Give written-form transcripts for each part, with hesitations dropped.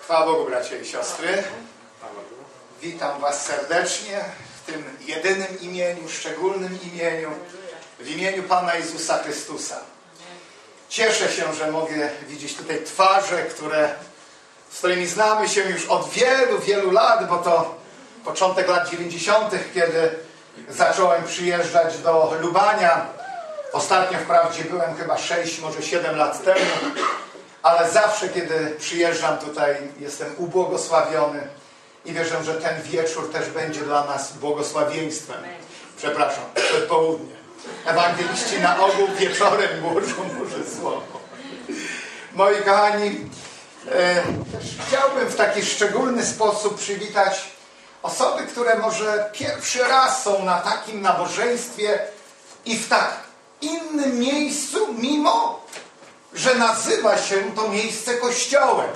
Chwała Bogu, bracia i siostry. Witam was serdecznie w tym jedynym imieniu, szczególnym imieniu, w imieniu Pana Jezusa Chrystusa. Cieszę się, że mogę widzieć tutaj twarze, z którymi znamy się już od wielu, wielu lat, bo to początek lat 90., kiedy zacząłem przyjeżdżać do Lubania. Ostatnio wprawdzie byłem chyba 6, może 7 lat temu, ale zawsze, kiedy przyjeżdżam tutaj, jestem ubłogosławiony i wierzę, że ten wieczór też będzie dla nas błogosławieństwem. Przepraszam, przedpołudnie. Ewangeliści na ogół wieczorem głoszą Boże Słowo. Moi kochani, też chciałbym w taki szczególny sposób przywitać osoby, które może pierwszy raz są na takim nabożeństwie i w tak innym miejscu, mimo że nazywa się to miejsce kościołem.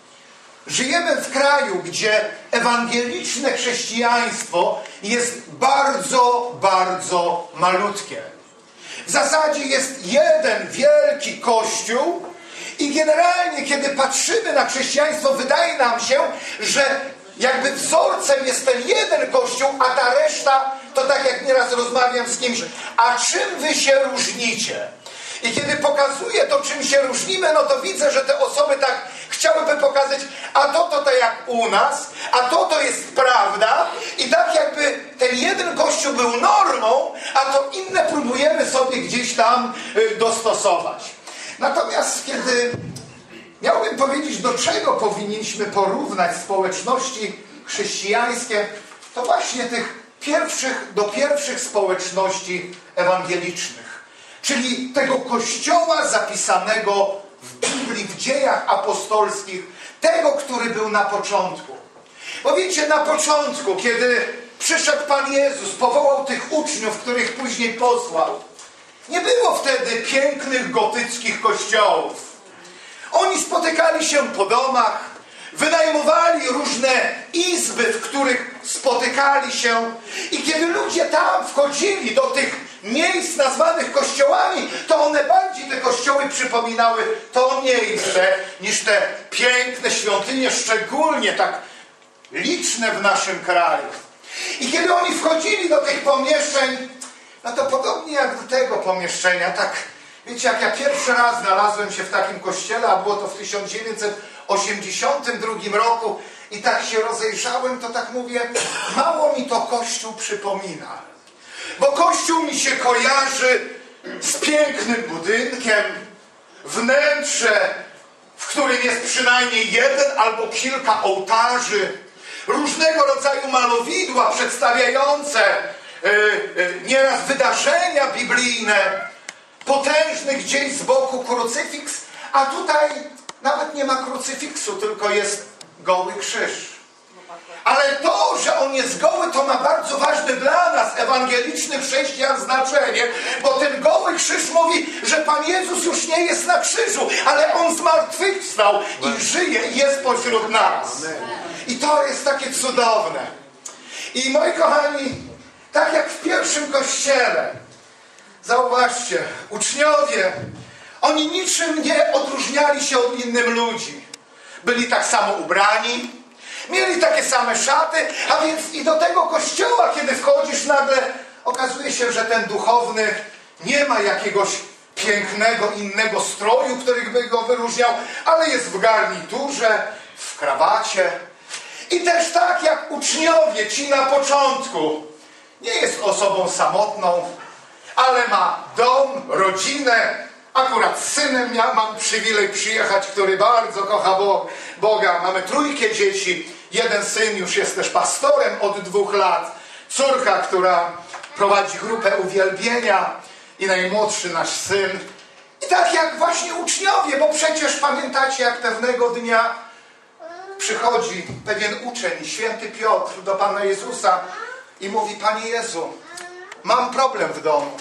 Żyjemy w kraju, gdzie ewangeliczne chrześcijaństwo jest bardzo, bardzo malutkie. W zasadzie jest jeden wielki kościół i generalnie, kiedy patrzymy na chrześcijaństwo, wydaje nam się, że jakby wzorcem jest ten jeden kościół, a ta reszta to tak jak nieraz rozmawiam z kimś, a czym wy się różnicie? I kiedy pokazuję to, czym się różnimy, no to widzę, że te osoby tak chciałyby pokazać, a to jak u nas, a to jest prawda. I tak jakby ten jeden kościół był normą, a to inne próbujemy sobie gdzieś tam dostosować. Natomiast kiedy miałbym powiedzieć, do czego powinniśmy porównać społeczności chrześcijańskie, to właśnie do pierwszych społeczności ewangelicznych. Czyli tego kościoła zapisanego w Biblii, w dziejach apostolskich, tego, który był na początku. Bo wiecie, na początku, kiedy przyszedł Pan Jezus, powołał tych uczniów, których później posłał, nie było wtedy pięknych, gotyckich kościołów. Oni spotykali się po domach, wynajmowali różne izby, w których spotykali się i kiedy ludzie tam wchodzili do tych miejsc nazwanych kościołami, to one bardziej te kościoły przypominały to miejsce niż te piękne świątynie, szczególnie tak liczne w naszym kraju. I kiedy oni wchodzili do tych pomieszczeń, no to podobnie jak do tego pomieszczenia, tak wiecie, jak ja pierwszy raz znalazłem się w takim kościele, a było to w 1982 roku i tak się rozejrzałem, to tak mówię, mało mi to Kościół przypomina. Bo Kościół mi się kojarzy z pięknym budynkiem, wnętrze, w którym jest przynajmniej jeden albo kilka ołtarzy, różnego rodzaju malowidła przedstawiające nieraz wydarzenia biblijne, potężny gdzieś z boku krucyfiks, a tutaj nawet nie ma krucyfiksu, tylko jest goły krzyż. Ale to, że on jest goły, to ma bardzo ważne dla nas, ewangelicznych chrześcijan, znaczenie, bo ten goły krzyż mówi, że Pan Jezus już nie jest na krzyżu, ale On zmartwychwstał i żyje i jest pośród nas. I to jest takie cudowne. I moi kochani, tak jak w pierwszym kościele, zauważcie, uczniowie, oni niczym nie odróżniali się od innych ludzi. Byli tak samo ubrani, mieli takie same szaty, a więc i do tego kościoła, kiedy wchodzisz, nagle okazuje się, że ten duchowny nie ma jakiegoś pięknego innego stroju, który by go wyróżniał, ale jest w garniturze, w krawacie. I też tak jak uczniowie, ci na początku, nie jest osobą samotną, ale ma dom, rodzinę. Akurat z synem mam przywilej przyjechać, który bardzo kocha Boga. Mamy 3 dzieci. Jeden syn już jest też pastorem od 2 lat. Córka, która prowadzi grupę uwielbienia i najmłodszy nasz syn. I tak jak właśnie uczniowie, bo przecież pamiętacie, jak pewnego dnia przychodzi pewien uczeń, święty Piotr, do Pana Jezusa i mówi: Panie Jezu, mam problem w domu.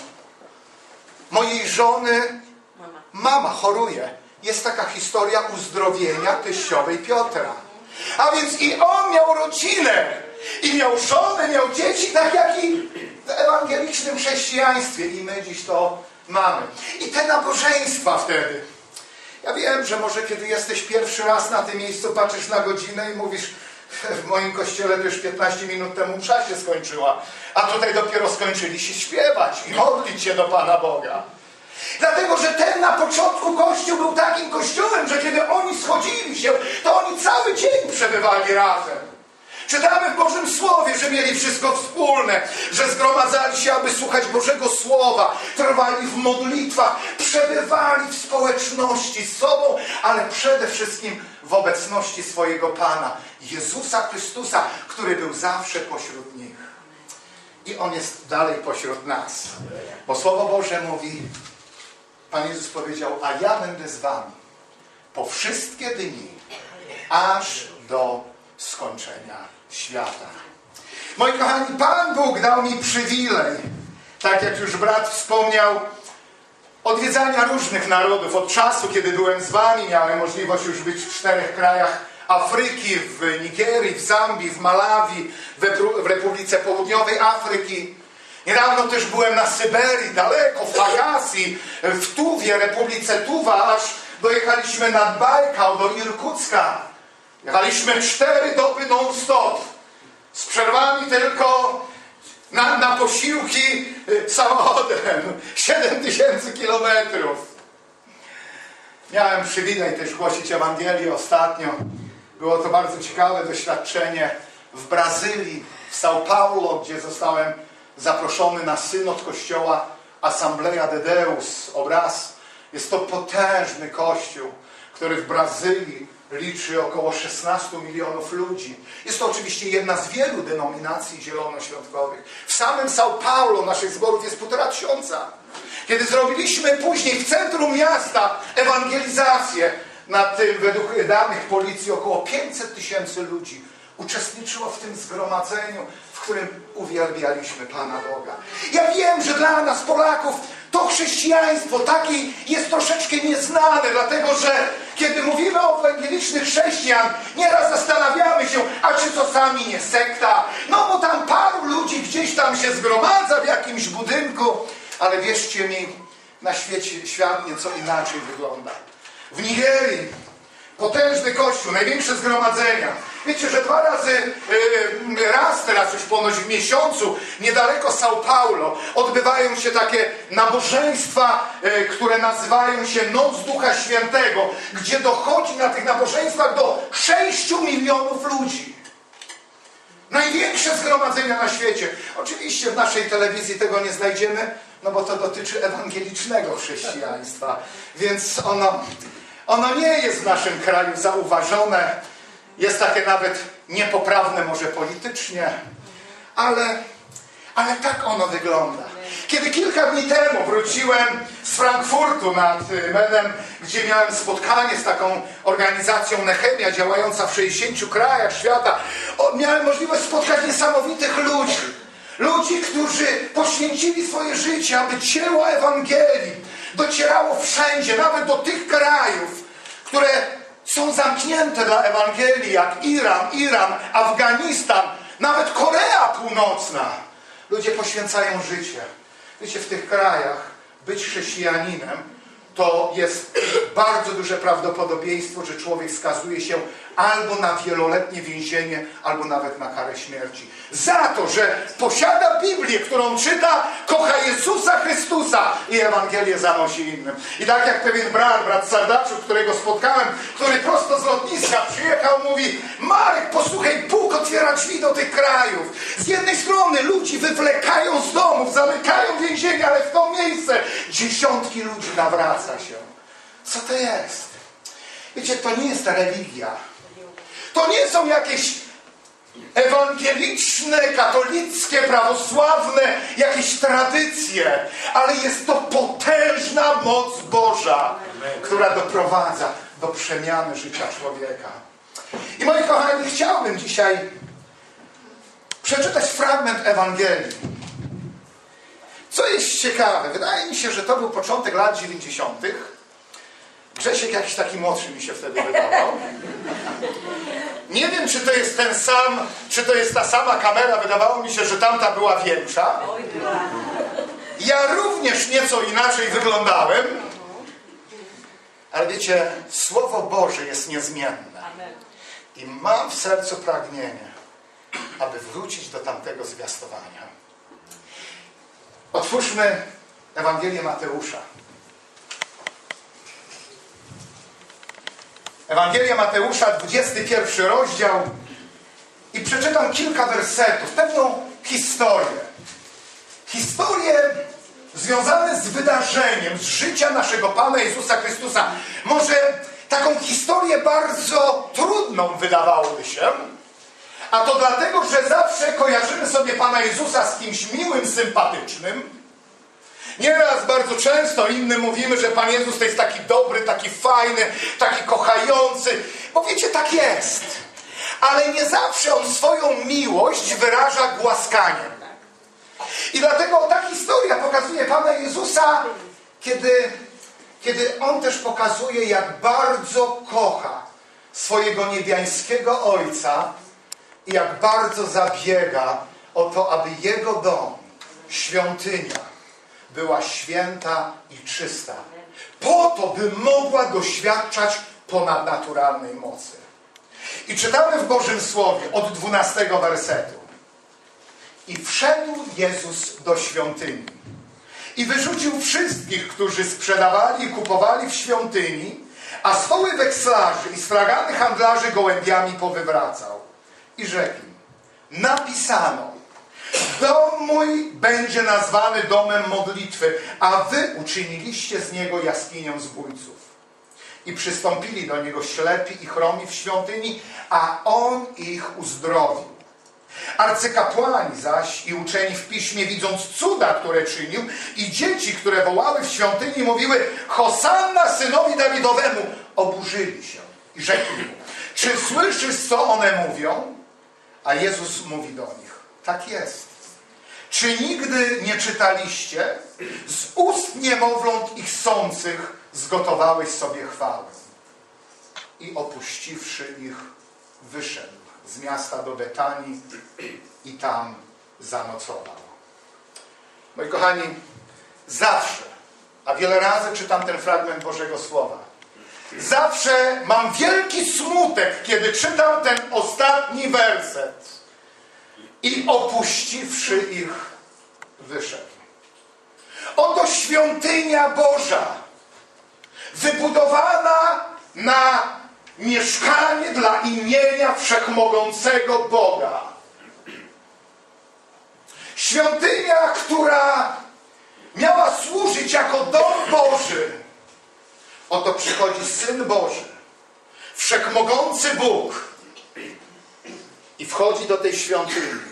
Mojej żony mama choruje. Jest taka historia uzdrowienia teściowej Piotra. A więc i on miał rodzinę, i miał żonę, miał dzieci, tak jak i w ewangelicznym chrześcijaństwie. I my dziś to mamy. I te nabożeństwa wtedy. Ja wiem, wiem, że może kiedy jesteś pierwszy raz na tym miejscu, patrzysz na godzinę i mówisz, w moim kościele to już 15 minut temu msza się skończyła, a tutaj dopiero skończyli się śpiewać i modlić się do Pana Boga. Dlatego, że ten na początku kościół był takim kościołem, że kiedy oni schodzili się, to oni cały dzień przebywali razem. Czytamy w Bożym Słowie, że mieli wszystko wspólne, że zgromadzali się, aby słuchać Bożego Słowa, trwali w modlitwach, przebywali w społeczności z sobą, ale przede wszystkim w obecności swojego Pana, Jezusa Chrystusa, który był zawsze pośród nich. I On jest dalej pośród nas. Bo Słowo Boże mówi, Pan Jezus powiedział, a ja będę z wami po wszystkie dni, aż do skończenia świata. Moi kochani, Pan Bóg dał mi przywilej, tak jak już brat wspomniał, odwiedzania różnych narodów. Od czasu, kiedy byłem z wami, miałem możliwość już być w 4 krajach Afryki, w Nigerii, w Zambii, w Malawi, w Republice Południowej Afryki. Niedawno też byłem na Syberii, daleko, w Agasji, w Tuwie, Republice Tuwa, aż dojechaliśmy nad Bajkał do Irkucka. Jechaliśmy 4 doby non-stop, z przerwami tylko na posiłki samochodem, 7000 kilometrów. Miałem przywilej też głosić Ewangelię ostatnio. Było to bardzo ciekawe doświadczenie w Brazylii, w São Paulo, gdzie zostałem zaproszony na synod kościoła Assembleia de Deus, obraz. Jest to potężny kościół, który w Brazylii liczy około 16 milionów ludzi. Jest to oczywiście jedna z wielu denominacji zielonoświątkowych. W samym São Paulo naszych zborów jest 1500. Kiedy zrobiliśmy później w centrum miasta ewangelizację, na tym według danych policji około 500 000 ludzi uczestniczyło w tym zgromadzeniu, w którym uwielbialiśmy Pana Boga. Ja wiem, że dla nas Polaków to chrześcijaństwo takie jest troszeczkę nieznane, dlatego że kiedy mówimy o ewangelicznych chrześcijan, nieraz zastanawiamy się, a czy to sami nie sekta? No bo tam paru ludzi gdzieś tam się zgromadza w jakimś budynku, ale wierzcie mi, na świecie świat nieco inaczej wygląda. W Nigerii potężny kościół, największe zgromadzenia. Wiecie, że raz teraz już ponoć w miesiącu, niedaleko São Paulo, odbywają się takie nabożeństwa, które nazywają się Noc Ducha Świętego, gdzie dochodzi na tych nabożeństwach do 6 milionów ludzi. Największe zgromadzenia na świecie. Oczywiście w naszej telewizji tego nie znajdziemy, no bo to dotyczy ewangelicznego chrześcijaństwa, więc ono nie jest w naszym kraju zauważone. Jest takie nawet niepoprawne może politycznie, ale tak ono wygląda. Kiedy kilka dni temu wróciłem z Frankfurtu nad Menem, gdzie miałem spotkanie z taką organizacją Nehemia, działająca w 60 krajach świata, miałem możliwość spotkać niesamowitych ludzi. Ludzi, którzy poświęcili swoje życie, aby dzieło Ewangelii docierało wszędzie, nawet do tych krajów, które są zamknięte dla Ewangelii, jak Iran, Afganistan, nawet Korea Północna. Ludzie poświęcają życie. Wiecie, w tych krajach być chrześcijaninem to jest bardzo duże prawdopodobieństwo, że człowiek skazuje się albo na wieloletnie więzienie, albo nawet na karę śmierci. Za to, że posiada Biblię, którą czyta, kocha Jezusa Chrystusa i Ewangelię zanosi innym. I tak jak pewien brat Sardaczu, którego spotkałem, który prosto z lotniska przyjechał, mówi: Marek, posłuchaj, Bóg otwiera drzwi do tych krajów. Z jednej strony ludzi wywlekają z domów, zamykają więzienia, ale w to miejsce dziesiątki ludzi nawraca się. Co to jest? Wiecie, to nie jest religia. To nie są jakieś ewangeliczne, katolickie, prawosławne, jakieś tradycje, ale jest to potężna moc Boża, która doprowadza do przemiany życia człowieka. I moi kochani, chciałbym dzisiaj przeczytać fragment Ewangelii. Co jest ciekawe, wydaje mi się, że to był początek lat 90. Grzesiek jakiś taki młodszy mi się wtedy wydawał. Nie wiem, czy to jest ten sam, czy to jest ta sama kamera. Wydawało mi się, że tamta była większa. Ja również nieco inaczej wyglądałem. Ale wiecie, Słowo Boże jest niezmienne. I mam w sercu pragnienie, aby wrócić do tamtego zwiastowania. Otwórzmy Ewangelię Mateusza. Ewangelia Mateusza, 21 rozdział. I przeczytam kilka wersetów, pewną historię. Historię związane z wydarzeniem, z życia naszego Pana Jezusa Chrystusa. Może taką historię bardzo trudną wydawałoby się, a to dlatego, że zawsze kojarzymy sobie Pana Jezusa z kimś miłym, sympatycznym. Nieraz, bardzo często innym mówimy, że Pan Jezus to jest taki dobry, taki fajny, taki kochający. Bo wiecie, tak jest. Ale nie zawsze On swoją miłość wyraża głaskaniem. I dlatego ta historia pokazuje Pana Jezusa, kiedy On też pokazuje, jak bardzo kocha swojego niebiańskiego Ojca i jak bardzo zabiega o to, aby Jego dom, świątynia, była święta i czysta. Po to, by mogła doświadczać ponadnaturalnej mocy. I czytamy w Bożym Słowie od 12 wersetu. I wszedł Jezus do świątyni i wyrzucił wszystkich, którzy sprzedawali i kupowali w świątyni, a stoły wekslarzy i stragany handlarzy gołębiami powywracał. I rzekł im: napisano: dom mój będzie nazwany domem modlitwy, a wy uczyniliście z niego jaskinią zbójców. I przystąpili do niego ślepi i chromi w świątyni, a on ich uzdrowił. Arcykapłani zaś i uczeni w piśmie, widząc cuda, które czynił, i dzieci, które wołały w świątyni, mówiły: Hosanna synowi Dawidowemu, oburzyli się i rzekli mu: czy słyszysz, co one mówią? A Jezus mówi do nich: tak jest. Czy nigdy nie czytaliście? Z ust niemowląt ich sących zgotowałeś sobie chwałę. I opuściwszy ich, wyszedł z miasta do Betanii i tam zanocował. Moi kochani, zawsze, a wiele razy czytam ten fragment Bożego Słowa, zawsze mam wielki smutek, kiedy czytam ten ostatni werset. I opuściwszy ich, wyszedł. Oto świątynia Boża, wybudowana na mieszkanie dla imienia Wszechmogącego Boga. Świątynia, która miała służyć jako dom Boży. Oto przychodzi Syn Boży, Wszechmogący Bóg i wchodzi do tej świątyni.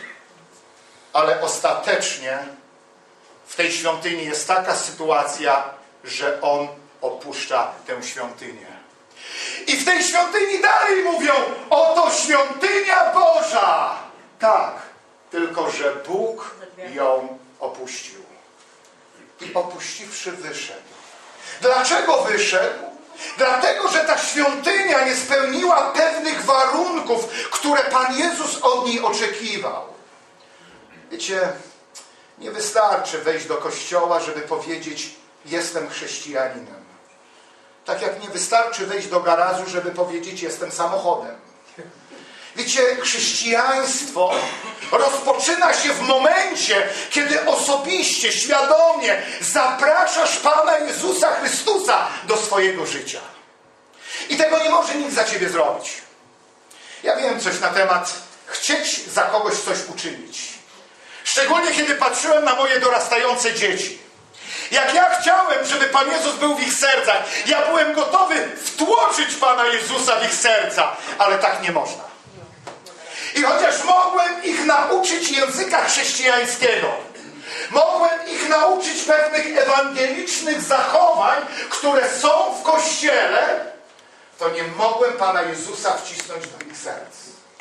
Ale ostatecznie w tej świątyni jest taka sytuacja, że On opuszcza tę świątynię. I w tej świątyni dalej mówią: oto świątynia Boża. Tak, tylko że Bóg ją opuścił. I opuściwszy, wyszedł. Dlaczego wyszedł? Dlatego, że ta świątynia nie spełniła pewnych warunków, które Pan Jezus od niej oczekiwał. Wiecie, nie wystarczy wejść do kościoła, żeby powiedzieć: jestem chrześcijaninem. Tak jak nie wystarczy wejść do garażu, żeby powiedzieć: jestem samochodem. Wiecie, chrześcijaństwo rozpoczyna się w momencie, kiedy osobiście, świadomie zapraszasz Pana Jezusa Chrystusa do swojego życia. I tego nie może nikt za ciebie zrobić. Ja wiem coś na temat chcieć za kogoś coś uczynić. Szczególnie kiedy patrzyłem na moje dorastające dzieci. Jak ja chciałem, żeby Pan Jezus był w ich sercach, ja byłem gotowy wtłoczyć Pana Jezusa w ich serca, ale tak nie można. I chociaż mogłem ich nauczyć języka chrześcijańskiego, mogłem ich nauczyć pewnych ewangelicznych zachowań, które są w Kościele, to nie mogłem Pana Jezusa wcisnąć do ich serc.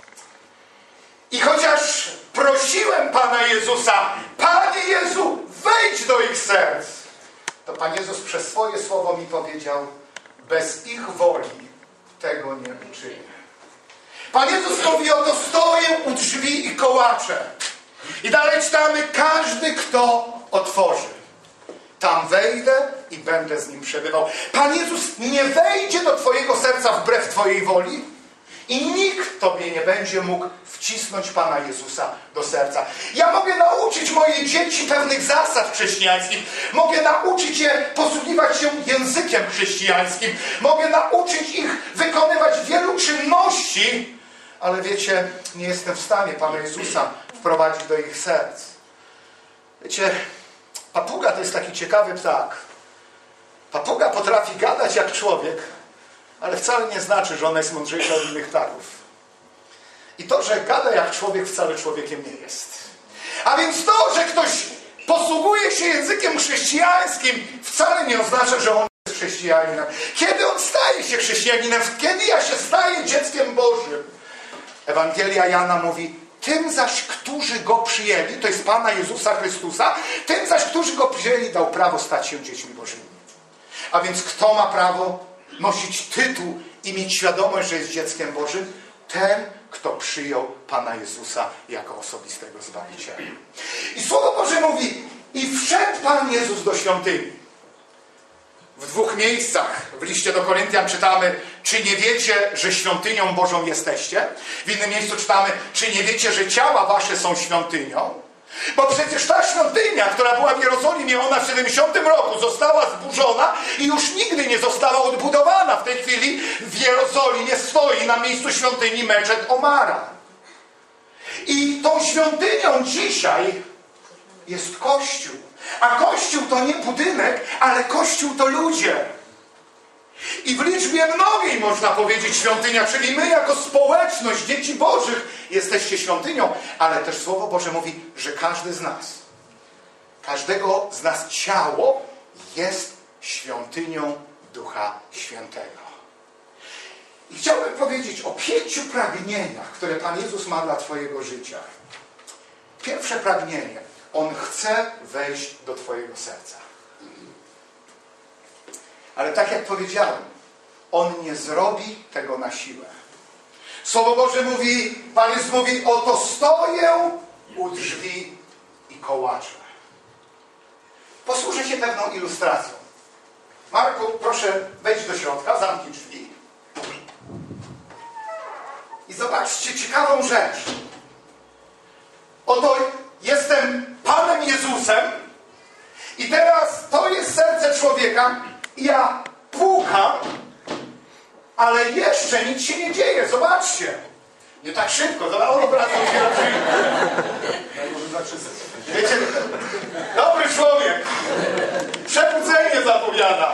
I chociaż prosiłem Pana Jezusa: Panie Jezu, wejdź do ich serc, to Pan Jezus przez swoje słowo mi powiedział: bez ich woli tego nie uczynię. Pan Jezus mówi: oto stoję u drzwi i kołaczę. I dalej czytamy: każdy, kto otworzy, tam wejdę i będę z nim przebywał. Pan Jezus nie wejdzie do twojego serca wbrew twojej woli i nikt tobie nie będzie mógł wcisnąć Pana Jezusa do serca. Ja mogę nauczyć moje dzieci pewnych zasad chrześcijańskich. Mogę nauczyć je posługiwać się językiem chrześcijańskim. Mogę nauczyć ich wykonywać wielu czynności, ale wiecie, nie jestem w stanie Pana Jezusa wprowadzić do ich serc. Wiecie, papuga to jest taki ciekawy ptak. Papuga potrafi gadać jak człowiek, ale wcale nie znaczy, że ona jest mądrzejsza od innych ptaków. I to, że gada jak człowiek, wcale człowiekiem nie jest. A więc to, że ktoś posługuje się językiem chrześcijańskim, wcale nie oznacza, że on jest chrześcijaninem. Kiedy on staje się chrześcijaninem? Kiedy ja się staję dzieckiem Bożym? Ewangelia Jana mówi: tym zaś, którzy Go przyjęli, to jest Pana Jezusa Chrystusa, tym zaś, którzy Go przyjęli, dał prawo stać się dziećmi Bożymi. A więc kto ma prawo nosić tytuł i mieć świadomość, że jest dzieckiem Bożym? Ten, kto przyjął Pana Jezusa jako osobistego Zbawiciela. I Słowo Boże mówi: i wszedł Pan Jezus do świątyni. W 2 miejscach w liście do Koryntian czytamy: czy nie wiecie, że świątynią Bożą jesteście? W innym miejscu czytamy: czy nie wiecie, że ciała wasze są świątynią? Bo przecież ta świątynia, która była w Jerozolimie, ona w 70 roku została zburzona i już nigdy nie została odbudowana. W tej chwili w Jerozolimie stoi na miejscu świątyni meczet Omara. I tą świątynią dzisiaj jest Kościół. A Kościół to nie budynek, ale Kościół to ludzie. I w liczbie mnogiej można powiedzieć świątynia, czyli my jako społeczność dzieci Bożych jesteście świątynią, ale też Słowo Boże mówi, że każdy z nas, każdego z nas ciało jest świątynią Ducha Świętego. I chciałbym powiedzieć o 5 pragnieniach, które Pan Jezus ma dla twojego życia. Pierwsze pragnienie: On chce wejść do twojego serca. Ale tak jak powiedziałem, On nie zrobi tego na siłę. Słowo Boże mówi, Pan Jezus mówi: oto stoję u drzwi i kołaczę. Posłużę się pewną ilustracją. Marku, proszę wejść do środka, zamknij drzwi. I zobaczcie ciekawą rzecz. Oto jestem Panem Jezusem i teraz to jest serce człowieka i ja pukam, ale jeszcze nic się nie dzieje. Zobaczcie. Nie tak szybko. Obracam się na drzwi. Wiecie, dobry człowiek. Przebudzenie zapowiada.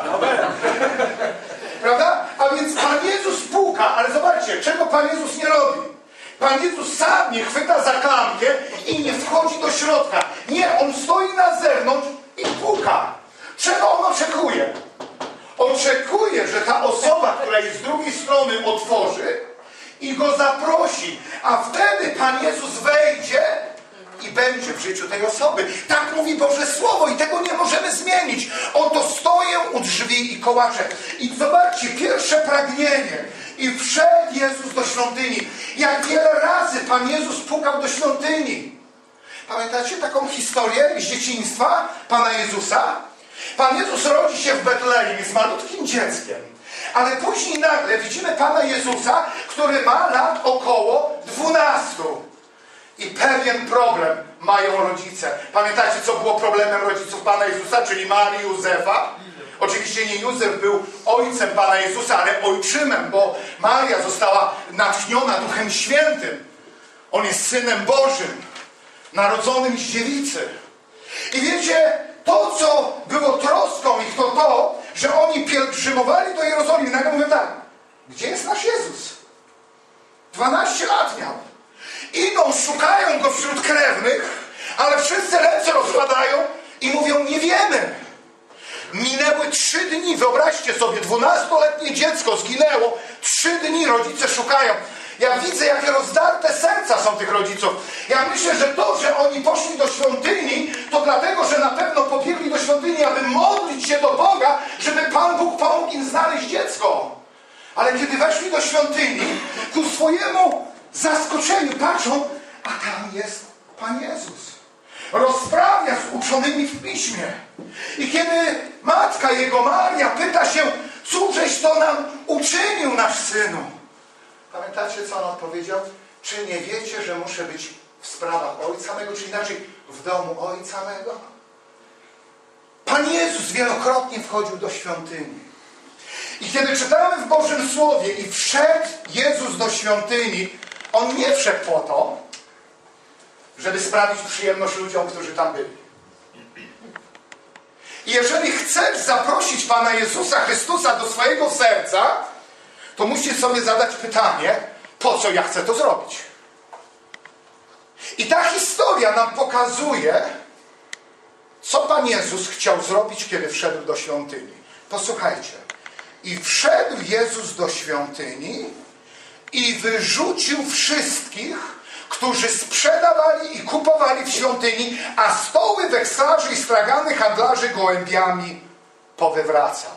Prawda? A więc Pan Jezus puka, ale zobaczcie, czego Pan Jezus nie robi. Pan Jezus sam nie chwyta za klamkę i nie wchodzi do środka. Nie, On stoi na zewnątrz i puka. Czego On oczekuje? Oczekuje, że ta osoba, która jest z drugiej strony, otworzy i go zaprosi. A wtedy Pan Jezus wejdzie i będzie w życiu tej osoby. Tak mówi Boże Słowo i tego nie możemy zmienić. Oto stoję u drzwi i kołaczę. I zobaczcie, pierwsze pragnienie. I wszedł Jezus do świątyni. Jak wiele razy Pan Jezus pukał do świątyni. Pamiętacie taką historię z dzieciństwa Pana Jezusa? Pan Jezus rodzi się w Betlejem, jest malutkim dzieckiem. Ale później nagle widzimy Pana Jezusa, który ma lat około 12. I pewien problem mają rodzice. Pamiętacie, co było problemem rodziców Pana Jezusa, czyli Marii i Józefa? Oczywiście nie Józef był ojcem Pana Jezusa, ale ojczymem, bo Maria została natchniona Duchem Świętym. On jest Synem Bożym, narodzonym z dziewicy. I wiecie, to, co było troską ich, to, że oni pielgrzymowali do Jerozolimy. Nagle mówią tak: gdzie jest nasz Jezus? 12 lat miał. Idą, szukają Go wśród krewnych, ale wszyscy ręce rozkładają i mówią: nie wiemy. Minęły 3 dni, wyobraźcie sobie, 12-letnie dziecko zginęło, 3 dni rodzice szukają. Ja widzę, jakie rozdarte serca są tych rodziców. Ja myślę, że to, że oni poszli do świątyni, to dlatego, że na pewno pobiegli do świątyni, aby modlić się do Boga, żeby Pan Bóg pomógł im znaleźć dziecko. Ale kiedy weszli do świątyni, ku swojemu zaskoczeniu patrzą, a tam jest Pan Jezus. Rozprawia z uczonymi w piśmie. I kiedy matka jego, Maria, pyta się, cóżeś to nam uczynił, nasz synu? Pamiętacie, co on odpowiedział? Czy nie wiecie, że muszę być w sprawach Ojca mego, czy inaczej w domu Ojca mego? Pan Jezus wielokrotnie wchodził do świątyni. I kiedy czytamy w Bożym Słowie i wszedł Jezus do świątyni, On nie wszedł po to, żeby sprawić przyjemność ludziom, którzy tam byli. I jeżeli chcesz zaprosić Pana Jezusa Chrystusa do swojego serca, to musisz sobie zadać pytanie, po co ja chcę to zrobić? I ta historia nam pokazuje, co Pan Jezus chciał zrobić, kiedy wszedł do świątyni. Posłuchajcie. I wszedł Jezus do świątyni i wyrzucił wszystkich, którzy sprzedawali i kupowali w świątyni, a stoły wekslarzy i stragany handlarzy gołębiami powywracał.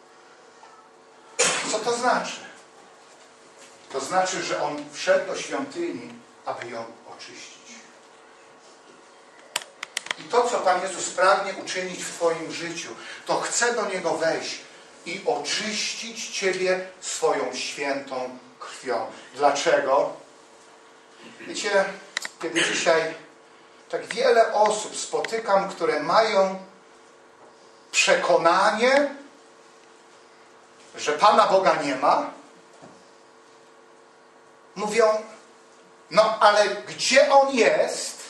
Co to znaczy? To znaczy, że On wszedł do świątyni, aby ją oczyścić. I to, co Pan Jezus pragnie uczynić w Twoim życiu, to chce do Niego wejść i oczyścić Ciebie swoją świętą krwią. Dlaczego? Wiecie, kiedy dzisiaj tak wiele osób spotykam, które mają przekonanie, że Pana Boga nie ma, mówią, no ale gdzie On jest?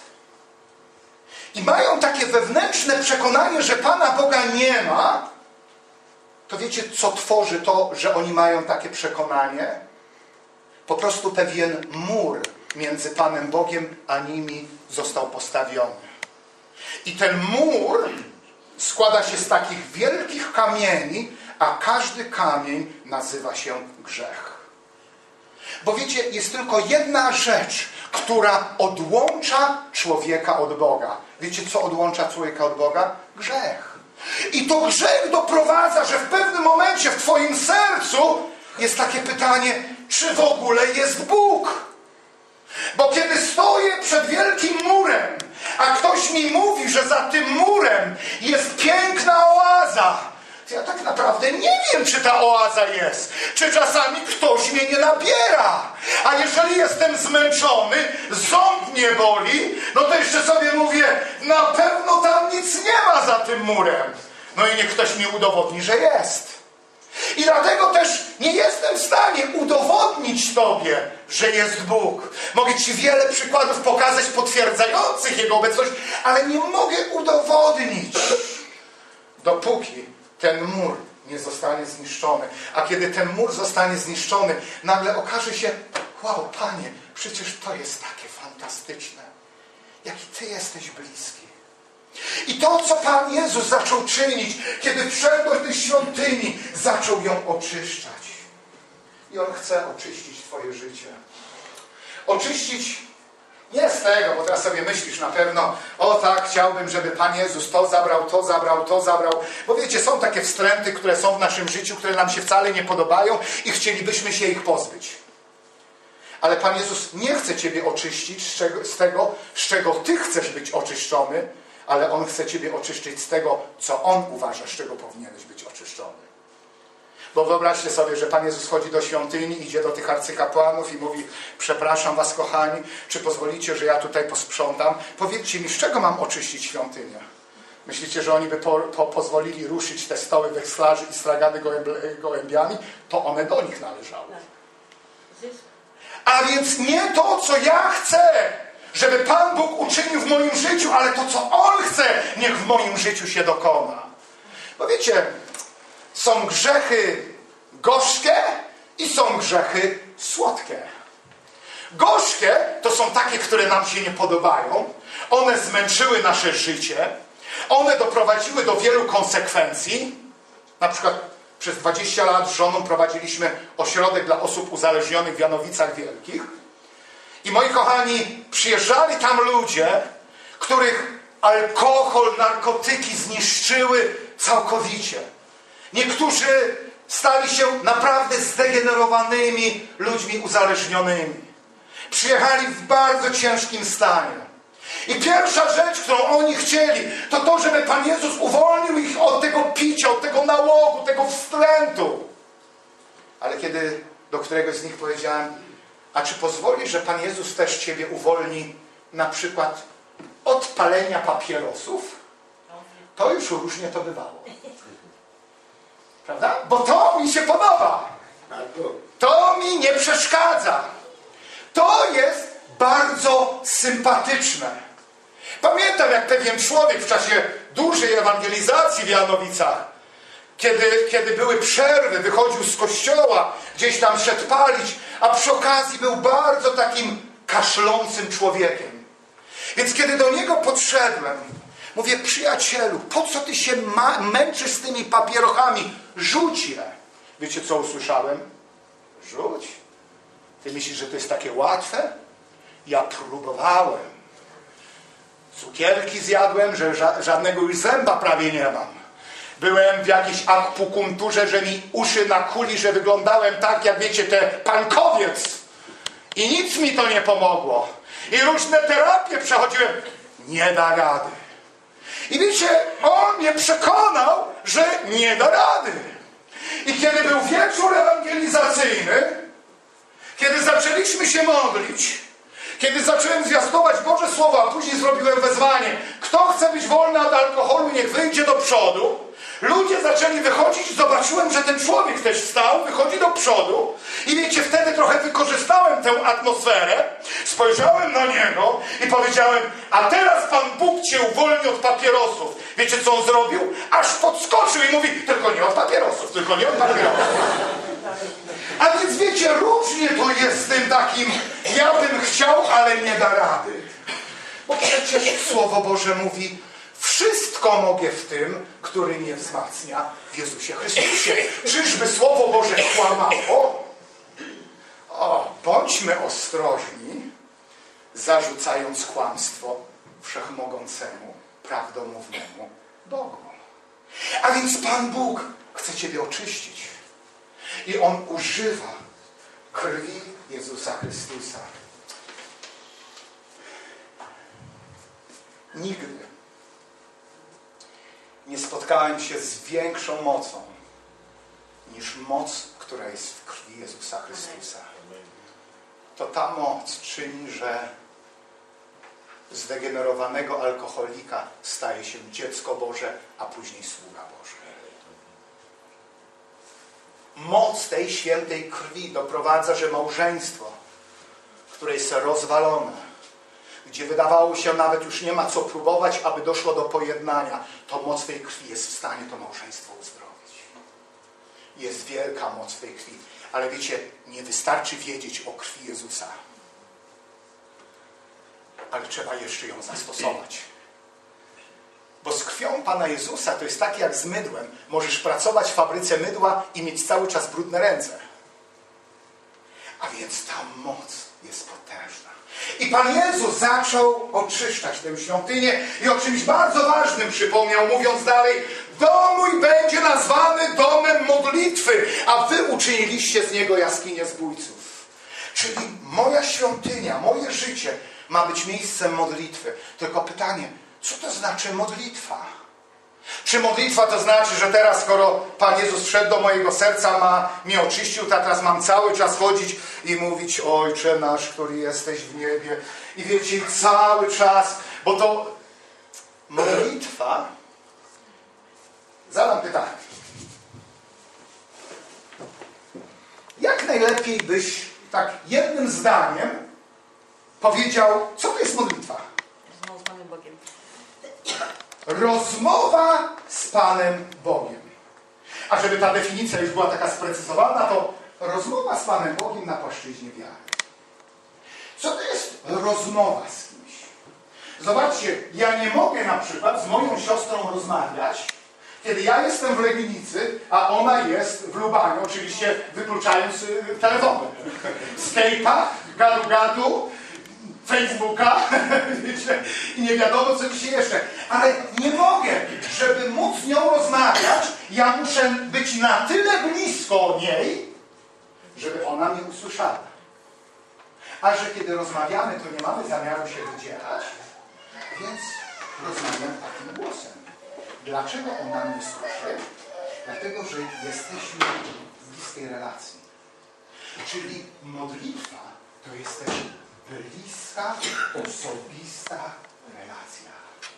I mają takie wewnętrzne przekonanie, że Pana Boga nie ma. To wiecie, co tworzy to, że oni mają takie przekonanie? Po prostu pewien mur między Panem Bogiem a nimi został postawiony. I ten mur składa się z takich wielkich kamieni, a każdy kamień nazywa się grzech. Bo wiecie, jest tylko jedna rzecz, która odłącza człowieka od Boga. Wiecie, co odłącza człowieka od Boga? Grzech. I to grzech doprowadza, że w pewnym momencie w Twoim sercu jest takie pytanie, czy w ogóle jest Bóg? Bo kiedy stoję przed wielkim murem, a ktoś mi mówi, że za tym murem jest piękna oaza, to ja tak naprawdę nie wiem, czy ta oaza jest. Czy czasami ktoś mnie nie nabiera. A jeżeli jestem zmęczony, ząb mnie boli, no to jeszcze sobie mówię, na pewno tam nic nie ma za tym murem. No i niech ktoś mi udowodni, że jest. I dlatego też nie jestem w stanie udowodnić Tobie, że jest Bóg. Mogę Ci wiele przykładów pokazać potwierdzających Jego obecność, ale nie mogę udowodnić, dopóki ten mur nie zostanie zniszczony. A kiedy ten mur zostanie zniszczony, nagle okaże się, wow, Panie, przecież to jest takie fantastyczne. Jaki Ty jesteś bliski. I to, co Pan Jezus zaczął czynić, kiedy wszedł do tej świątyni, zaczął ją oczyszczać. I On chce oczyścić Twoje życie. Oczyścić nie z tego, bo teraz sobie myślisz na pewno, o tak, chciałbym, żeby Pan Jezus to zabrał, to zabrał, to zabrał. Bo wiecie, są takie wstręty, które są w naszym życiu, które nam się wcale nie podobają i chcielibyśmy się ich pozbyć. Ale Pan Jezus nie chce Ciebie oczyścić z tego, z czego Ty chcesz być oczyszczony, ale On chce Ciebie oczyścić z tego, co On uważa, z czego powinieneś być oczyszczony. Bo wyobraźcie sobie, że Pan Jezus chodzi do świątyni, idzie do tych arcykapłanów i mówi, przepraszam was, kochani, czy pozwolicie, że ja tutaj posprzątam? Powiedzcie mi, z czego mam oczyścić świątynię? Myślicie, że oni by pozwolili ruszyć te stoły wekslarzy i stragany gołębiami? To one do nich należały. A więc nie to, co ja chcę, żeby Pan Bóg uczynił w moim życiu, ale to, co On chce, niech w moim życiu się dokona. Bo wiecie, są grzechy gorzkie i są grzechy słodkie. Gorzkie to są takie, które nam się nie podobają. One zmęczyły nasze życie. One doprowadziły do wielu konsekwencji. Na przykład przez 20 lat z żoną prowadziliśmy ośrodek dla osób uzależnionych w Janowicach Wielkich. I moi kochani, przyjeżdżali tam ludzie, których alkohol, narkotyki zniszczyły całkowicie. Niektórzy stali się naprawdę zdegenerowanymi ludźmi uzależnionymi. Przyjechali w bardzo ciężkim stanie. I pierwsza rzecz, którą oni chcieli, to to, żeby Pan Jezus uwolnił ich od tego picia, od tego nałogu, tego wstrętu. Ale kiedy do któregoś z nich powiedziałem, a czy pozwolisz, że Pan Jezus też Ciebie uwolni na przykład od palenia papierosów? To już różnie to bywało. Prawda? Bo to mi się podoba. To mi nie przeszkadza. To jest bardzo sympatyczne. Pamiętam, jak pewien człowiek w czasie dużej ewangelizacji w Janowicach, kiedy były przerwy, wychodził z kościoła, gdzieś tam szedł palić, a przy okazji był bardzo takim kaszlącym człowiekiem. Więc kiedy do niego podszedłem, mówię, przyjacielu, po co ty się męczysz z tymi papierochami? Rzuć je. Wiecie, co usłyszałem? Rzuć? Ty myślisz, że to jest takie łatwe? Ja próbowałem. Cukierki zjadłem, że żadnego już zęba prawie nie mam. Byłem w jakiejś akupunkturze, że mi uszy nakuli, że wyglądałem tak, jak wiecie, pankowiec. I nic mi to nie pomogło. I różne terapie przechodziłem. Nie da rady. I wiecie, on mnie przekonał, że nie da rady. I kiedy był wieczór ewangelizacyjny, kiedy zaczęliśmy się modlić, kiedy zacząłem zwiastować Boże Słowo, a później zrobiłem wezwanie, kto chce być wolny od alkoholu, niech wyjdzie do przodu. Ludzie zaczęli wychodzić, zobaczyłem, że ten człowiek też wstał, wychodzi do przodu i wiecie, wtedy trochę wykorzystałem tę atmosferę, spojrzałem na niego i powiedziałem, a teraz Pan Bóg Cię uwolni od papierosów. Wiecie, co on zrobił? Aż podskoczył i mówi, tylko nie od papierosów, tylko nie od papierosów. A więc wiecie, różnie to jest z tym takim, ja bym chciał, ale nie da rady. Bo przecież Słowo Boże mówi, wszystko mogę w tym, który mnie wzmacnia w Jezusie Chrystusie. Czyżby Słowo Boże kłamało? O, bądźmy ostrożni, zarzucając kłamstwo wszechmogącemu, prawdomównemu Bogu. A więc Pan Bóg chce Ciebie oczyścić. I On używa krwi Jezusa Chrystusa. Nigdy nie spotkałem się z większą mocą niż moc, która jest w krwi Jezusa Chrystusa. To ta moc czyni, że zdegenerowanego alkoholika staje się dziecko Boże, a później sługa Boży. Moc tej świętej krwi doprowadza, że małżeństwo, które jest rozwalone, gdzie wydawało się nawet już nie ma co próbować, aby doszło do pojednania, to moc tej krwi jest w stanie to małżeństwo uzdrowić. Jest wielka moc tej krwi. Ale wiecie, nie wystarczy wiedzieć o krwi Jezusa. Ale trzeba jeszcze ją zastosować. Bo z krwią Pana Jezusa to jest tak jak z mydłem. Możesz pracować w fabryce mydła i mieć cały czas brudne ręce. A więc ta moc jest potężna. I Pan Jezus zaczął oczyszczać tę świątynię i o czymś bardzo ważnym przypomniał, mówiąc dalej, dom mój będzie nazwany domem modlitwy, a wy uczyniliście z niego jaskinię zbójców. Czyli moja świątynia, moje życie ma być miejscem modlitwy. Tylko pytanie, co to znaczy modlitwa? Czy modlitwa to znaczy, że teraz, skoro Pan Jezus wszedł do mojego serca, mnie oczyścił, to teraz mam cały czas chodzić i mówić, Ojcze nasz, który jesteś w niebie. I wiecie, cały czas, bo to modlitwa... Zadam pytanie. Jak najlepiej byś tak jednym zdaniem powiedział, co to jest modlitwa? Rozmowa z Panem Bogiem. Rozmowa z Panem Bogiem. A żeby ta definicja już była taka sprecyzowana, to rozmowa z Panem Bogiem na płaszczyźnie wiary. Co to jest rozmowa z kimś? Zobaczcie, ja nie mogę na przykład z moją siostrą rozmawiać, kiedy ja jestem w Legnicy, a ona jest w Lubaniu, oczywiście wykluczając telefony. Skype'a, gadu-gadu, Facebooka, wiecie, i nie wiadomo co dzisiaj jeszcze. Ale nie mogę, żeby móc z nią rozmawiać, ja muszę być na tyle blisko niej, żeby ona mnie usłyszała. A że kiedy rozmawiamy, to nie mamy zamiaru się wydzierać, więc rozmawiam takim głosem. Dlaczego on nam nie słyszy? Dlatego, że jesteśmy w bliskiej relacji. Czyli modlitwa to jest też bliska, osobista relacja.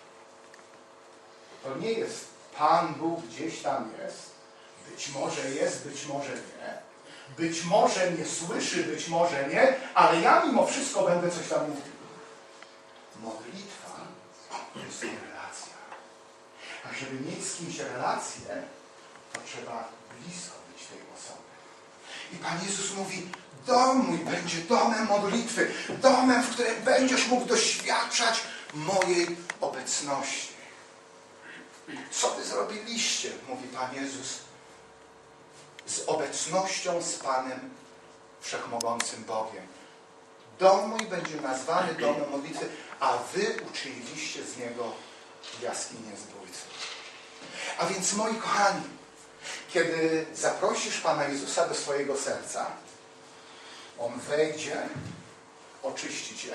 To nie jest Pan Bóg gdzieś tam jest, być może nie, być może nie słyszy, być może nie, ale ja mimo wszystko będę coś tam mówił. Modlitwa to jest relacja. A żeby mieć z kimś relację, to trzeba blisko być tej osoby. I Pan Jezus mówi, dom mój będzie domem modlitwy, domem, w którym będziesz mógł doświadczać mojej obecności. Co wy zrobiliście, mówi Pan Jezus, z obecnością z Panem Wszechmogącym Bogiem. Dom mój będzie nazwany domem modlitwy, a wy uczyniliście z niego jaskinię zbójców. A więc, moi kochani, kiedy zaprosisz Pana Jezusa do swojego serca, On wejdzie, oczyści cię.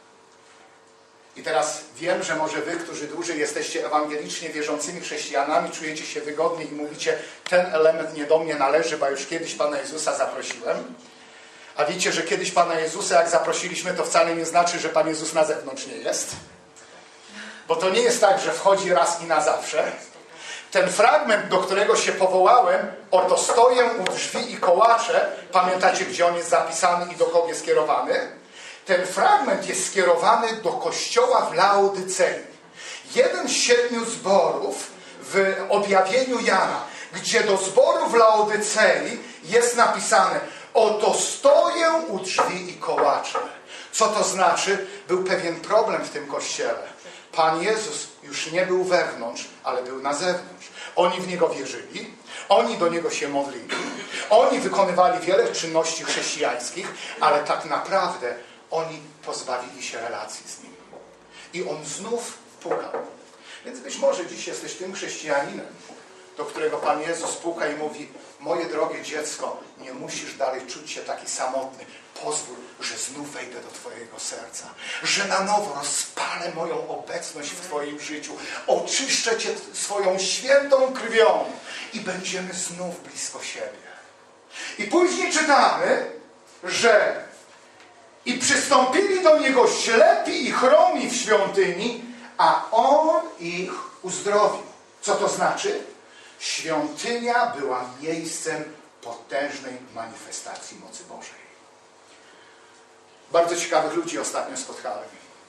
I teraz wiem, że może wy, którzy dłużej jesteście ewangelicznie wierzącymi chrześcijanami, czujecie się wygodnie i mówicie, ten element nie do mnie należy, bo już kiedyś Pana Jezusa zaprosiłem. A wiecie, że kiedyś Pana Jezusa, jak zaprosiliśmy, to wcale nie znaczy, że Pan Jezus na zewnątrz nie jest. Bo to nie jest tak, że wchodzi raz i na zawsze. Ten fragment, do którego się powołałem, oto stoję u drzwi i kołaczę, pamiętacie, gdzie on jest zapisany i do kogo jest skierowany? Ten fragment jest skierowany do kościoła w Laodycei. Jeden z 7 zborów w objawieniu Jana, gdzie do zboru w Laodycei jest napisane, oto stoję u drzwi i kołaczę. Co to znaczy? Był pewien problem w tym kościele. Pan Jezus już nie był wewnątrz, ale był na zewnątrz. Oni w Niego wierzyli, oni do Niego się modlili, oni wykonywali wiele czynności chrześcijańskich, ale tak naprawdę oni pozbawili się relacji z Nim. I On znów pukał. Więc być może dziś jesteś tym chrześcijaninem, do którego Pan Jezus puka i mówi, moje drogie dziecko, nie musisz dalej czuć się taki samotny. Pozwól, że znów wejdę do Twojego serca. Że na nowo rozpalę moją obecność w Twoim życiu. Oczyszczę Cię swoją świętą krwią i będziemy znów blisko siebie. I później czytamy, że i przystąpili do Niego ślepi i chromi w świątyni, a On ich uzdrowił. Co to znaczy? Świątynia była miejscem potężnej manifestacji mocy Bożej. Bardzo ciekawych ludzi ostatnio spotkałem.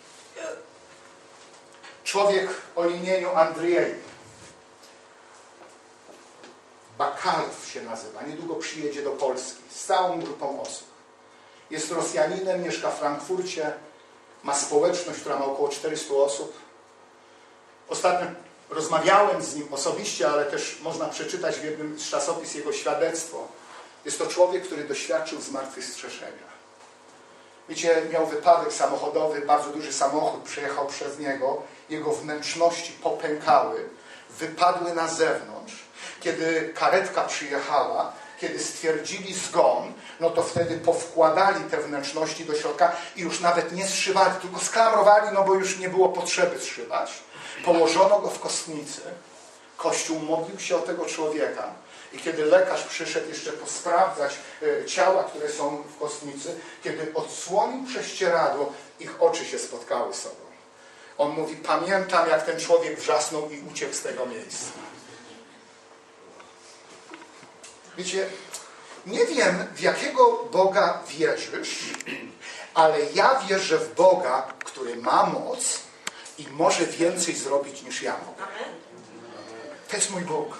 Człowiek o imieniu Andrzej Bakalow się nazywa. Niedługo przyjedzie do Polski z całą grupą osób. Jest Rosjaninem, mieszka w Frankfurcie, ma społeczność, która ma około 400 osób. Ostatnio rozmawiałem z nim osobiście, ale też można przeczytać w jednym z czasopis jego świadectwo. Jest to człowiek, który doświadczył zmartwychwskrzeszenia. Wiecie, miał wypadek samochodowy, bardzo duży samochód przejechał przez niego, jego wnętrzności popękały, wypadły na zewnątrz. Kiedy karetka przyjechała, kiedy stwierdzili zgon, no to wtedy powkładali te wnętrzności do środka i już nawet nie zszywali, tylko sklamrowali, no bo już nie było potrzeby zszywać. Położono go w kostnicy. Kościół modlił się o tego człowieka. I kiedy lekarz przyszedł jeszcze posprawdzać ciała, które są w kostnicy, kiedy odsłonił prześcieradło, ich oczy się spotkały z sobą. On mówi, pamiętam, jak ten człowiek wrzasnął i uciekł z tego miejsca. Wiecie, nie wiem, w jakiego Boga wierzysz, ale ja wierzę w Boga, który ma moc i może więcej zrobić niż ja mogę. To jest mój Bóg.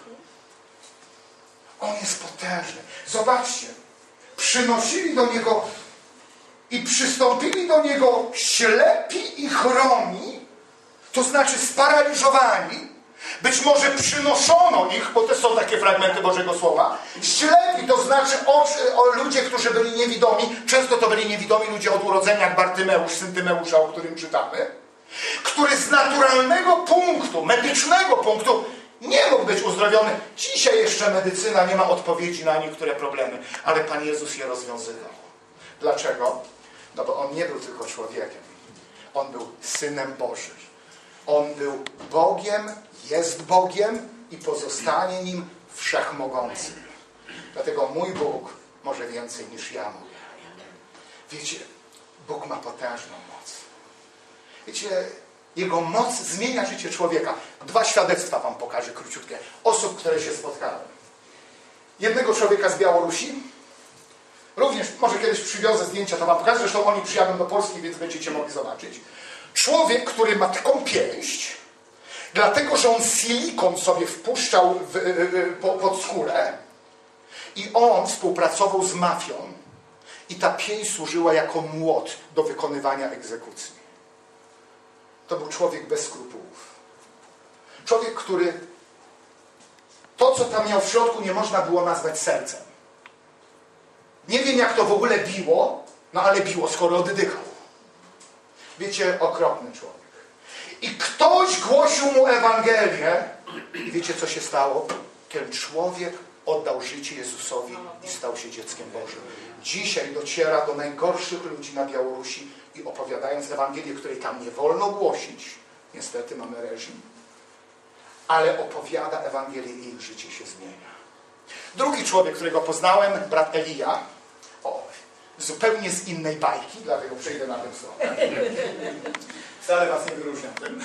On jest potężny. Zobaczcie, przynosili do Niego i przystąpili do Niego ślepi i chromi, to znaczy sparaliżowani. Być może przynoszono ich, bo to są takie fragmenty Bożego Słowa. Ślepi to znaczy ludzie, którzy byli niewidomi. Często to byli niewidomi ludzie od urodzenia, jak Bartymeusz, syn Tymeusza, o którym czytamy. Który z naturalnego punktu, medycznego punktu nie mógł być uzdrowiony. Dzisiaj jeszcze medycyna nie ma odpowiedzi na niektóre problemy, ale Pan Jezus je rozwiązywał. Dlaczego? No bo On nie był tylko człowiekiem. On był Synem Bożym. On był Bogiem, jest Bogiem i pozostanie Nim wszechmogącym. Dlatego mój Bóg może więcej niż ja mówię. Wiecie, Bóg ma potężną moc. Wiecie, Jego moc zmienia życie człowieka. 2 świadectwa wam pokażę króciutkie. Osób, które się spotkałem. Jednego człowieka z Białorusi. Również, może kiedyś przywiozę zdjęcia, to wam pokażę. Zresztą oni przyjadą do Polski, więc będziecie mogli zobaczyć. Człowiek, który ma taką pięść, dlatego, że on silikon sobie wpuszczał pod skórę i on współpracował z mafią i ta pięść służyła jako młot do wykonywania egzekucji. To był człowiek bez skrupułów. Człowiek, który to, co tam miał w środku, nie można było nazwać sercem. Nie wiem, jak to w ogóle biło, no ale biło, skoro oddychał. Wiecie, okropny człowiek. I ktoś głosił mu Ewangelię i wiecie, co się stało? Ten człowiek oddał życie Jezusowi i stał się dzieckiem Bożym. Dzisiaj dociera do najgorszych ludzi na Białorusi i opowiadając Ewangelię, której tam nie wolno głosić, niestety mamy reżim, ale opowiada Ewangelię i ich życie się zmienia. Drugi człowiek, którego poznałem, brat Elia, zupełnie z innej bajki, dlatego przejdę na tę stronę. Wcale was nie wyróżniam tym.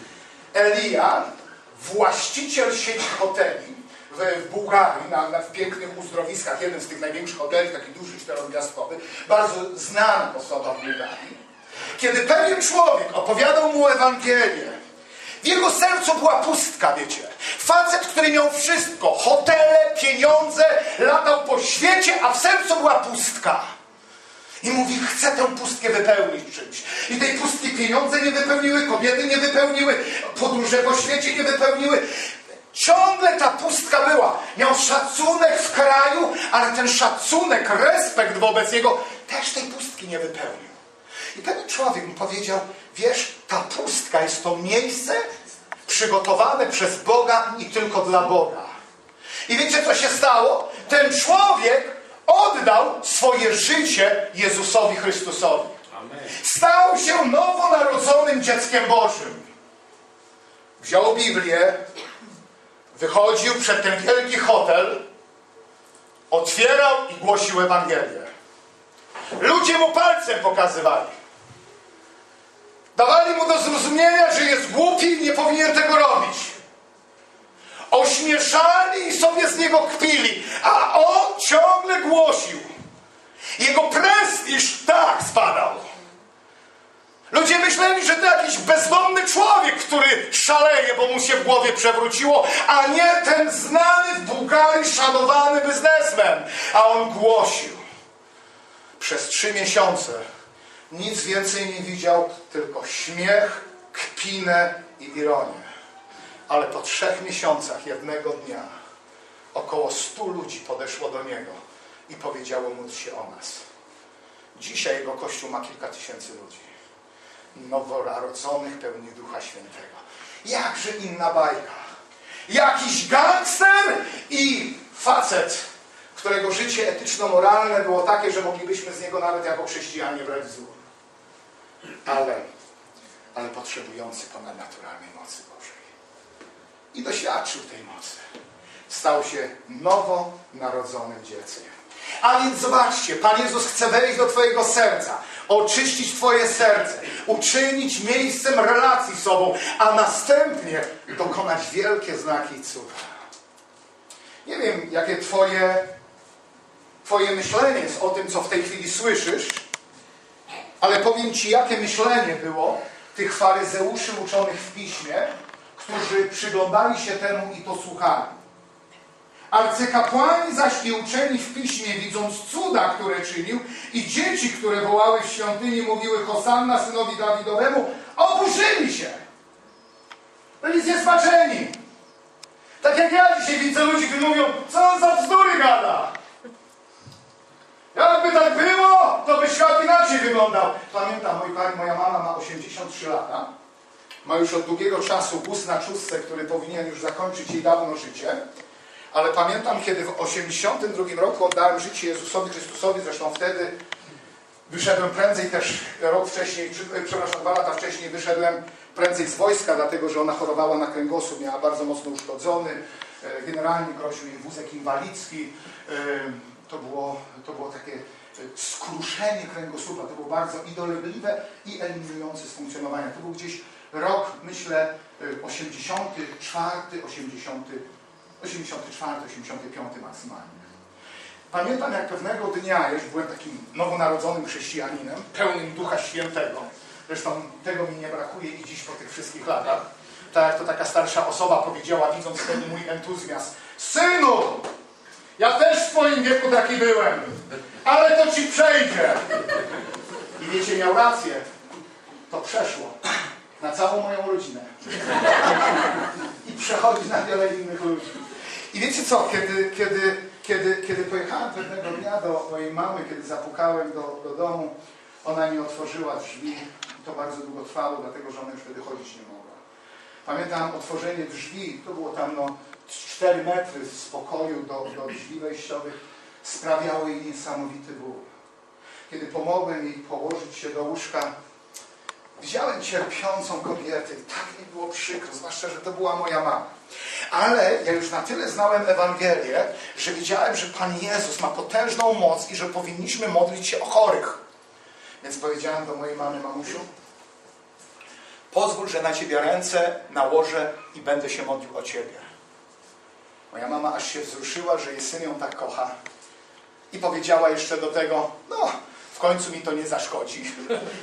Elia, właściciel sieci hoteli w Bułgarii, w pięknych uzdrowiskach, jeden z tych największych hoteli, taki duży, 4-gwiazdkowy, bardzo znana osoba w Bułgarii. Kiedy pewien człowiek opowiadał mu Ewangelię, w jego sercu była pustka, wiecie. Facet, który miał wszystko, hotele, pieniądze, latał po świecie, a w sercu była pustka. I mówi, chcę tę pustkę wypełnić czymś. I tej pustki pieniądze nie wypełniły, kobiety nie wypełniły, podróże po świecie nie wypełniły. Ciągle ta pustka była. Miał szacunek w kraju, ale ten szacunek, respekt wobec niego też tej pustki nie wypełnił. I ten człowiek mu powiedział, wiesz, ta pustka jest to miejsce przygotowane przez Boga i tylko dla Boga. I wiecie, co się stało? Ten człowiek oddał swoje życie Jezusowi Chrystusowi. Amen. Stał się nowonarodzonym dzieckiem Bożym. Wziął Biblię, wychodził przed ten wielki hotel, otwierał i głosił Ewangelię. Ludzie mu palcem pokazywali. Dawali mu do zrozumienia, że jest głupi i nie powinien tego robić. Ośmieszali i sobie z niego kpili, a on ciągle głosił. Jego prestiż tak spadał. Ludzie myśleli, że to jakiś bezdomny człowiek, który szaleje, bo mu się w głowie przewróciło, a nie ten znany w Bułgarii, szanowany biznesmen. A on głosił. Przez 3 miesiące nic więcej nie widział, tylko śmiech, kpinę i ironię. Ale po 3 miesiącach jednego dnia około 100 ludzi podeszło do niego i powiedziało, módl się o nas. Dzisiaj jego kościół ma kilka tysięcy ludzi. Nowonarodzonych, pełnych Ducha Świętego. Jakże inna bajka. Jakiś gangster i facet, którego życie etyczno-moralne było takie, że moglibyśmy z niego nawet jako chrześcijanie brać wzór. Ale potrzebujący ponadnaturalnej mocy Bożej. I doświadczył tej mocy. Stał się nowonarodzonym dzieckiem. A więc zobaczcie, Pan Jezus chce wejść do twojego serca, oczyścić twoje serce, uczynić miejscem relacji z sobą, a następnie dokonać wielkie znaki i cuda. Nie wiem, jakie twoje myślenie jest o tym, co w tej chwili słyszysz, ale powiem ci, jakie myślenie było tych faryzeuszy uczonych w Piśmie, którzy przyglądali się temu i to słuchali. Arcykapłani zaś i uczeni w Piśmie, widząc cuda, które czynił, i dzieci, które wołały w świątyni, mówiły Hosanna synowi Dawidowemu, oburzyli się. Byli zniesmaczeni. Tak jak ja dzisiaj widzę ludzi, którzy mówią, co on za bzdury gada. Jakby tak było, to by świat inaczej wyglądał. Pamiętam, moja mama ma 83 lata. Ma już od długiego czasu guz na czustce, który powinien już zakończyć jej dawno życie. Ale pamiętam, kiedy w 82 roku oddałem życie Jezusowi Chrystusowi, zresztą wtedy Wyszedłem prędzej też, rok wcześniej, przepraszam, 2 lata wcześniej wyszedłem prędzej z wojska, dlatego że ona chorowała na kręgosłup, miała bardzo mocno uszkodzony. Generalnie groził jej wózek inwalidzki. To było takie skruszenie kręgosłupa. To było bardzo i dolegliwe, i eliminujące z funkcjonowania. To był gdzieś rok, myślę, 84, 85 maksymalnie. Pamiętam, jak pewnego dnia, ja już byłem takim nowonarodzonym chrześcijaninem, pełnym Ducha Świętego. Zresztą tego mi nie brakuje i dziś po tych wszystkich latach. Tak jak to taka starsza osoba powiedziała, widząc wtedy mój entuzjazm. Synu, ja też w swoim wieku taki byłem, ale to ci przejdzie. I wiecie, miał rację. To przeszło na całą moją rodzinę. I przechodzi na wiele innych ludzi. I wiecie co, kiedy pojechałem pewnego dnia do mojej mamy, kiedy zapukałem do domu, ona mi otworzyła drzwi. To bardzo długo trwało, dlatego że ona już wtedy chodzić nie mogła. Pamiętam otworzenie drzwi, to było tam 4 metry z pokoju do drzwi wejściowych, sprawiało jej niesamowity ból. Kiedy pomogłem jej położyć się do łóżka, widziałem cierpiącą kobietę i tak mi było przykro, zwłaszcza, że to była moja mama. Ale ja już na tyle znałem Ewangelię, że wiedziałem, że Pan Jezus ma potężną moc i że powinniśmy modlić się o chorych. Więc powiedziałem do mojej mamy: mamusiu, pozwól, że na Ciebie ręce nałożę i będę się modlił o Ciebie. Moja mama aż się wzruszyła, że jej syn ją tak kocha. I powiedziała jeszcze do tego: no, w końcu mi to nie zaszkodzi.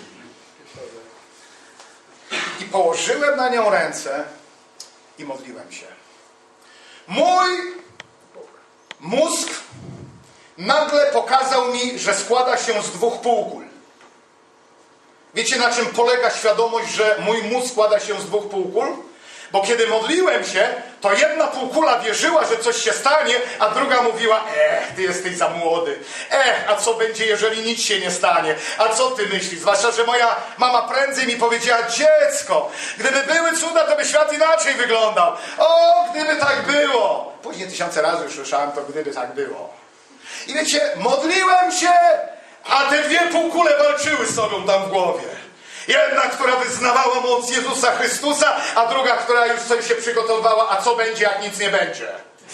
I położyłem na nią ręce i modliłem się. Mój mózg nagle pokazał mi, że składa się z 2 półkul. Wiecie, na czym polega świadomość, że mój mózg składa się z 2 półkul? Bo kiedy modliłem się, to jedna półkula wierzyła, że coś się stanie, a druga mówiła: ty jesteś za młody. A co będzie, jeżeli nic się nie stanie? A co ty myślisz? Zwłaszcza, że moja mama prędzej mi powiedziała: dziecko, gdyby były cuda, to by świat inaczej wyglądał. O, gdyby tak było. Później 1000 razy już słyszałem to: gdyby tak było. I wiecie, modliłem się, a te 2 półkule walczyły z sobą tam w głowie. Jedna, która wyznawała moc Jezusa Chrystusa, a druga, która już sobie się przygotowywała: a co będzie, jak nic nie będzie.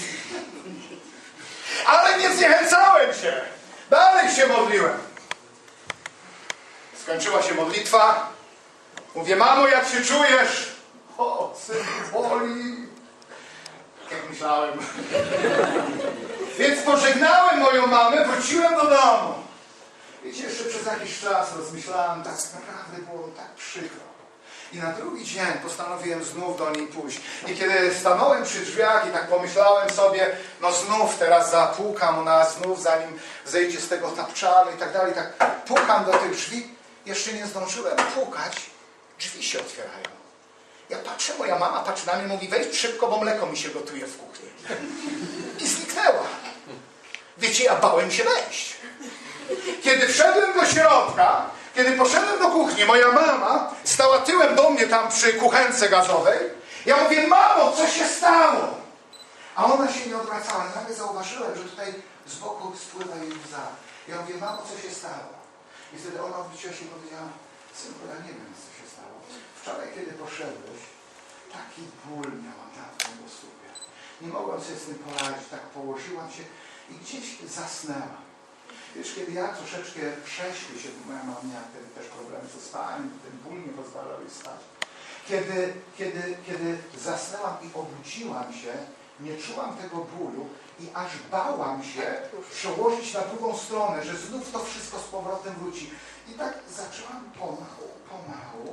Ale nie zniechęcałem się. Dalej się modliłem. Skończyła się modlitwa. Mówię: mamo, jak się czujesz? O, syn, boli. Jak myślałem. Więc pożegnałem moją mamę, wróciłem do domu. Wiecie, jeszcze przez jakiś czas rozmyślałem, tak naprawdę było tak przykro. I na drugi dzień postanowiłem znów do niej pójść. I kiedy stanąłem przy drzwiach i tak pomyślałem sobie: no znów teraz zapukam ona, znów zanim zejdzie z tego tapczanu i tak dalej, tak pukam do tych drzwi. Jeszcze nie zdążyłem pukać, drzwi się otwierają. Ja patrzę, moja mama patrzy na mnie, mówi: wejdź szybko, bo mleko mi się gotuje w kuchni. I zniknęła. Wiecie, ja bałem się wejść. Kiedy wszedłem do środka, kiedy poszedłem do kuchni, moja mama stała tyłem do mnie tam przy kuchence gazowej. Ja mówię: mamo, co się stało? A ona się nie odwracała. Nagle zauważyłem, że tutaj z boku spływa jej łza. Ja mówię: mamo, co się stało? I wtedy ona odwróciła się i powiedziała: synku, ja nie wiem, co się stało. Wczoraj, kiedy poszedłeś, taki ból miałam na kręgosłupie. Nie mogłam sobie z tym poradzić. Tak położyłam się i gdzieś zasnęłam. Wiesz, kiedy ja troszeczkę prześpię się, moja mama miała wtedy też problemy ze spaniem, ten ból nie pozwalał jej spać. Kiedy zasnęłam i obudziłam się, nie czułam tego bólu i aż bałam się przełożyć na drugą stronę, że znów to wszystko z powrotem wróci. I tak zaczęłam pomału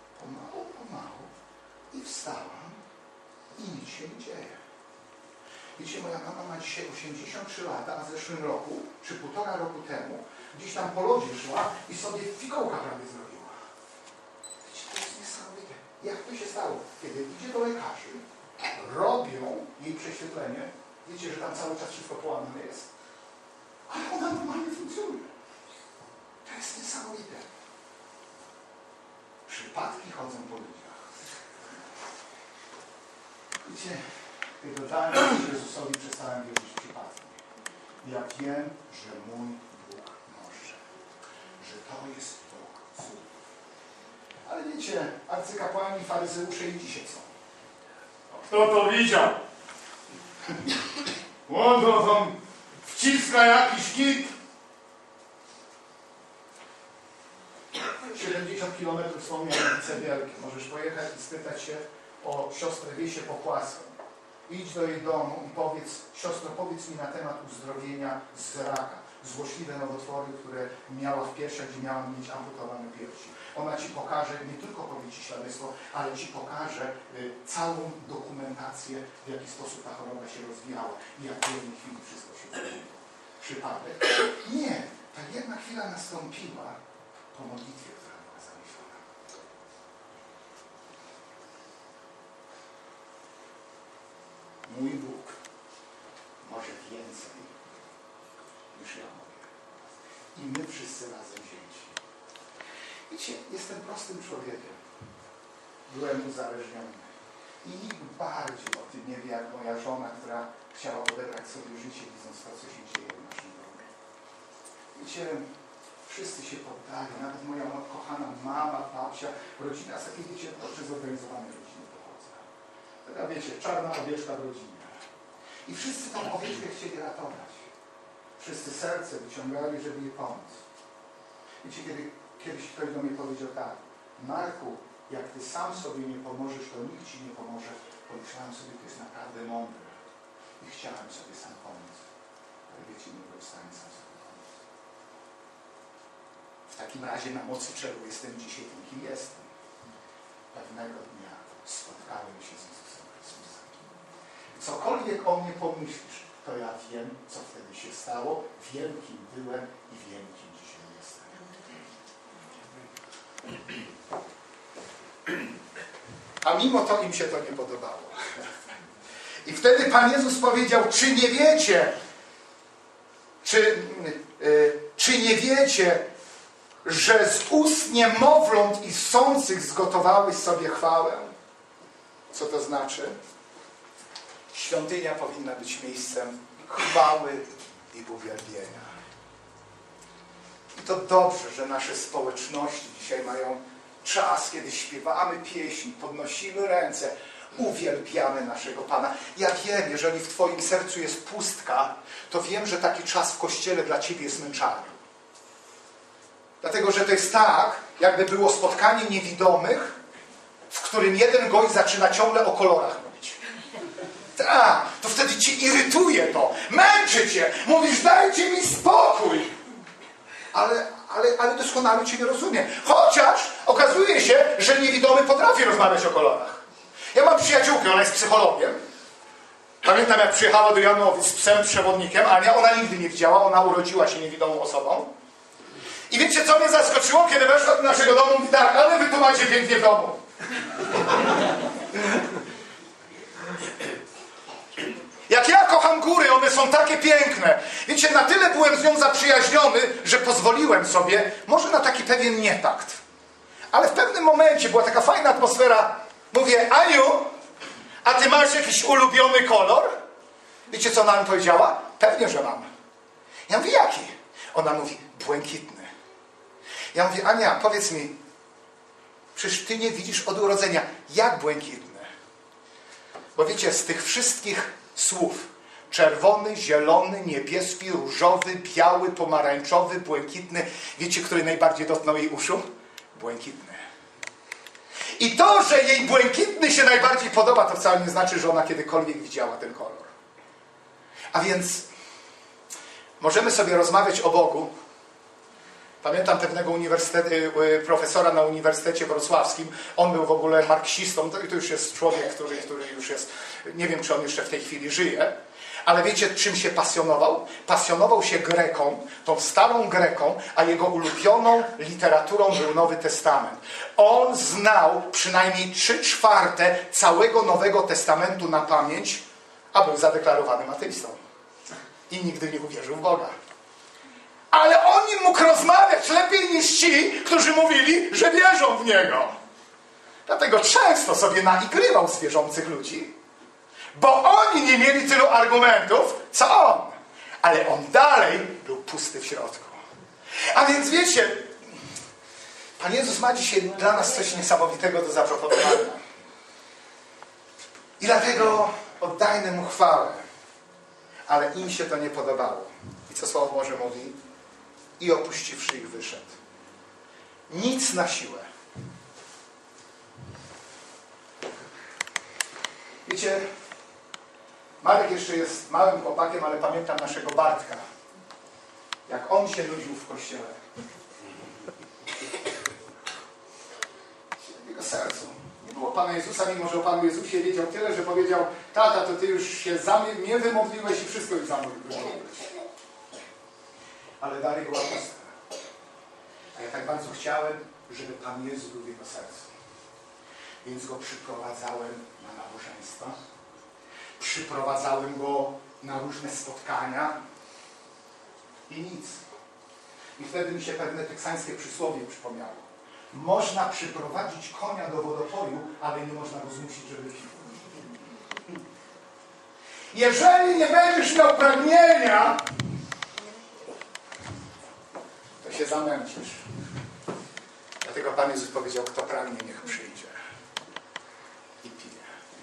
i wstałam i nic się nie dzieje. Wiecie, moja mama ma dzisiaj 83 lata, a w zeszłym roku, czy 1,5 roku temu, gdzieś tam po lodzie szła i sobie fikołka prawie zrobiła. Wiecie, to jest niesamowite. Jak to się stało? Kiedy idzie do lekarzy, robią jej prześwietlenie, wiecie, że tam cały czas wszystko połamane jest, ale ona normalnie funkcjonuje. To jest niesamowite. Przypadki chodzą po ludziach. Wiecie, kiedy dałem się Jezusowi, przestałem wierzyć w przypadki. Ja wiem, że mój Bóg może. Że to, wiecie, arcykapłani, faryzeusze i dzisiaj są. Kto to widział? On to tam wciska jakiś kit. 70 km są Mianowice Wielkie. Możesz pojechać i spytać się o siostrę Wiesię Popłaską. Idź do jej domu i powiedz, siostro, powiedz mi na temat uzdrowienia z raka. Złośliwe nowotwory, które miała w piersiach, gdzie miała mieć amputowane piersi. Ona ci pokaże, nie tylko powie ci świadectwo, ale ci pokaże całą dokumentację, w jaki sposób ta choroba się rozwijała i jak w jednej chwili wszystko się zmieniło. Przypadek? Nie. Ta jedna chwila nastąpiła po modlitwie, która była zamierzona. Mój Bóg może więcej niż ja mogę. I my wszyscy razem wzięci. Wiecie, jestem prostym człowiekiem. Byłem uzależniony. I nikt bardziej o tym nie wie, jak moja żona, która chciała odebrać sobie życie, widząc to, co się dzieje w naszym domu. Wiecie, wszyscy się poddali, nawet moja kochana mama, babcia, rodzina z takiej, wiecie, dobrze zorganizowanej rodziny pochodzę. Taka, wiecie, czarna owieczka w rodzinie. I wszyscy tą owieczkę chcieli ratować. Wszyscy serce wyciągali, żeby jej pomóc. Wiecie, kiedyś ktoś do mnie powiedział tak: Marku, jak ty sam sobie nie pomożesz, to nikt ci nie pomoże. Pomyślałem sobie, to jest naprawdę mądre. I chciałem sobie sam pomóc. Ale wiecie, nie byłem w stanie sam sobie pomóc. W takim razie na mocy czego jestem dzisiaj tym, kim jestem. Pewnego dnia spotkałem się z Jezusem Chrystusem. Cokolwiek o mnie pomyślisz, to ja wiem, co wtedy się stało, wiem, kim byłem i wiem, kim dzisiaj jestem. A mimo to im się to nie podobało. I wtedy Pan Jezus powiedział, czy nie wiecie, czy nie wiecie, że z ust niemowląt i ssących zgotowałeś sobie chwałę? Co to znaczy? Świątynia powinna być miejscem chwały i uwielbienia. I to dobrze, że nasze społeczności dzisiaj mają czas, kiedy śpiewamy pieśni, podnosimy ręce, uwielbiamy naszego Pana. Ja wiem, jeżeli w Twoim sercu jest pustka, to wiem, że taki czas w Kościele dla Ciebie jest męczarny. Dlatego, że to jest tak, jakby było spotkanie niewidomych, w którym jeden gość zaczyna ciągle o kolorach mówić. Tak, to wtedy Cię irytuje to, męczy Cię, mówisz, dajcie mi spokój. Ale doskonale Cię nie rozumiem. Chociaż okazuje się, że niewidomy potrafi rozmawiać o kolorach. Ja mam przyjaciółkę, ona jest psychologiem. Pamiętam, jak przyjechała do Janowic z psem przewodnikiem, Ania, ona nigdy nie widziała, ona urodziła się niewidomą osobą. I wiecie, co mnie zaskoczyło, kiedy weszła do naszego domu? Mówi tak, ale wy tu macie pięknie w domu. Jak ja kocham góry, one są takie piękne. Wiecie, na tyle byłem z nią zaprzyjaźniony, że pozwoliłem sobie, może na taki pewien nietakt. Ale w pewnym momencie była taka fajna atmosfera. Mówię, Aniu, a ty masz jakiś ulubiony kolor? Wiecie, co ona mi powiedziała? Pewnie, że mam. Ja mówię, jaki? Ona mówi, błękitny. Ja mówię, Ania, powiedz mi, przecież ty nie widzisz od urodzenia. Jak błękitny? Bo wiecie, z tych wszystkich słów, czerwony, zielony, niebieski, różowy, biały, pomarańczowy, błękitny, wiecie, który najbardziej dotknął jej uszu? Błękitny. I to, że jej błękitny się najbardziej podoba, to wcale nie znaczy, że ona kiedykolwiek widziała ten kolor. A więc możemy sobie rozmawiać o Bogu. Pamiętam pewnego profesora na Uniwersytecie Wrocławskim. On był w ogóle marksistą. To już jest człowiek, który już jest... Nie wiem, czy on jeszcze w tej chwili żyje. Ale wiecie, czym się pasjonował? Pasjonował się Greką, tą starą Greką, a jego ulubioną literaturą był Nowy Testament. On znał przynajmniej 3/4 całego Nowego Testamentu na pamięć, a był zadeklarowanym ateistą. I nigdy nie uwierzył w Boga. Ale on nie mógł rozmawiać lepiej niż ci, którzy mówili, że wierzą w Niego. Dlatego często sobie naigrywał z wierzących ludzi, bo oni nie mieli tylu argumentów, co on. Ale on dalej był pusty w środku. A więc wiecie, Pan Jezus ma dzisiaj dla nas coś niesamowitego do zaproponowania. I dlatego oddajmy Mu chwałę. Ale im się to nie podobało. I co Słowo Boże mówi? I opuściwszy ich wyszedł. Nic na siłę. Wiecie, Marek jeszcze jest małym chłopakiem, ale pamiętam naszego Bartka. Jak on się nudził w kościele. W jego sercu nie było Pana Jezusa, mimo że o Panu Jezusie wiedział tyle, że powiedział: tata, to Ty już się za mnie wymodliłeś i wszystko już za mnie wymodliłeś. Ale dalej była pusta. A ja tak bardzo chciałem, żeby Pan Jezus był w jego sercu. Więc go przyprowadzałem na nabożeństwa. Przyprowadzałem go na różne spotkania. I nic. I wtedy mi się pewne teksańskie przysłowie przypomniało. Można przyprowadzić konia do wodopoju, ale nie można go zmusić, żeby pił. Jeżeli nie będziesz miał pragnienia, to się zamęczysz. Dlatego Pan Jezus powiedział: kto pragnie, niech przyjdzie i pije.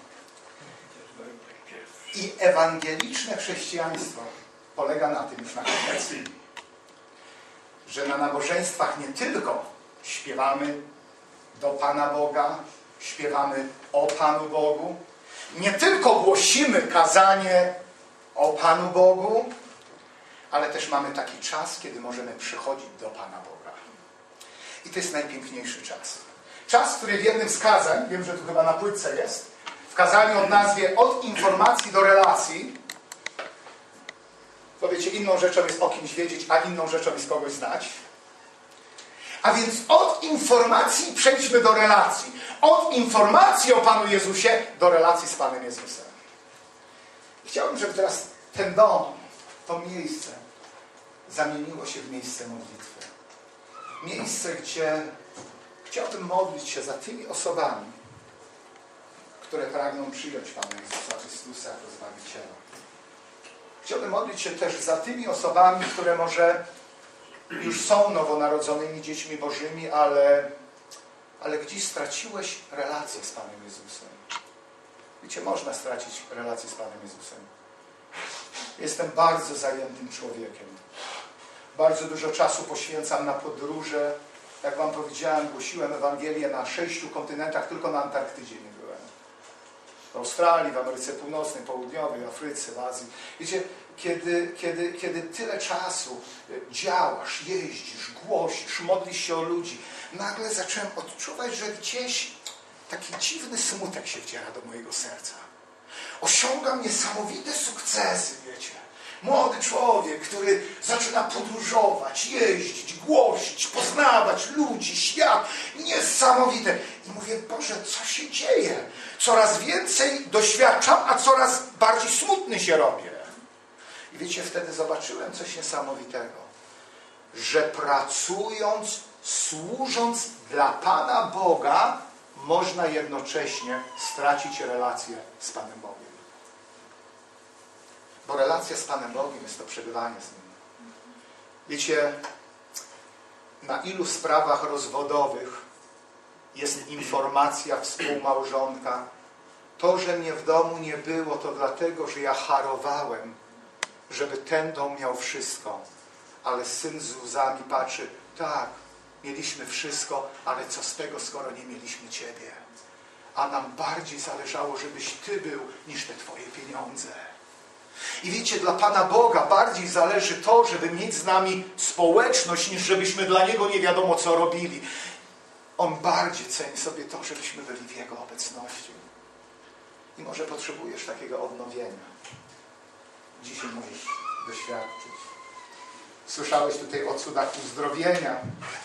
I ewangeliczne chrześcijaństwo polega na tym, już na koniec, że na nabożeństwach nie tylko śpiewamy do Pana Boga, śpiewamy o Panu Bogu, nie tylko głosimy kazanie o Panu Bogu, ale też mamy taki czas, kiedy możemy przychodzić do Pana Boga. I to jest najpiękniejszy czas. Czas, który w jednym z kazań, wiem, że tu chyba na płytce jest, w kazaniu o nazwie Od informacji do relacji. Bo wiecie, inną rzeczą jest o kimś wiedzieć, a inną rzeczą jest kogoś znać. A więc od informacji przejdźmy do relacji. Od informacji o Panu Jezusie do relacji z Panem Jezusem. Chciałbym, żeby teraz ten dom, to miejsce zamieniło się w miejsce modlitwy. Miejsce, gdzie chciałbym modlić się za tymi osobami, które pragną przyjąć Pana Jezusa Chrystusa jako Zbawiciela. Chciałbym modlić się też za tymi osobami, które może już są nowonarodzonymi dziećmi Bożymi, ale gdzieś straciłeś relację z Panem Jezusem. Wiecie, można stracić relację z Panem Jezusem. Jestem bardzo zajętym człowiekiem. Bardzo dużo czasu poświęcam na podróże. Jak Wam powiedziałem, głosiłem Ewangelię na 6 kontynentach, tylko na Antarktydzie nie byłem. W Australii, w Ameryce Północnej, Południowej, w Afryce, w Azji. Wiecie, kiedy tyle czasu działasz, jeździsz, głosisz, modlisz się o ludzi, nagle zacząłem odczuwać, że gdzieś taki dziwny smutek się wdziera do mojego serca. Osiągam niesamowite sukcesy, wiecie. Młody człowiek, który zaczyna podróżować, jeździć, głosić, poznawać ludzi, świat. Niesamowite. I mówię: Boże, co się dzieje? Coraz więcej doświadczam, a coraz bardziej smutny się robię. I wiecie, wtedy zobaczyłem coś niesamowitego. Że pracując, służąc dla Pana Boga, można jednocześnie stracić relację z Panem Bogiem. Bo relacja z Panem Bogiem jest to przebywanie z Nim. Wiecie, na ilu sprawach rozwodowych jest informacja współmałżonka: to, że mnie w domu nie było, to dlatego, że ja harowałem, żeby ten dom miał wszystko. Ale syn z łzami patrzy: tak, mieliśmy wszystko, ale co z tego, skoro nie mieliśmy Ciebie? A nam bardziej zależało, żebyś Ty był, niż te Twoje pieniądze. I wiecie, dla Pana Boga bardziej zależy to, żeby mieć z nami społeczność, niż żebyśmy dla Niego nie wiadomo co robili. On bardziej ceni sobie to, żebyśmy byli w Jego obecności. I może potrzebujesz takiego odnowienia. Dzisiaj możesz doświadczyć. Słyszałeś tutaj o cudach uzdrowienia.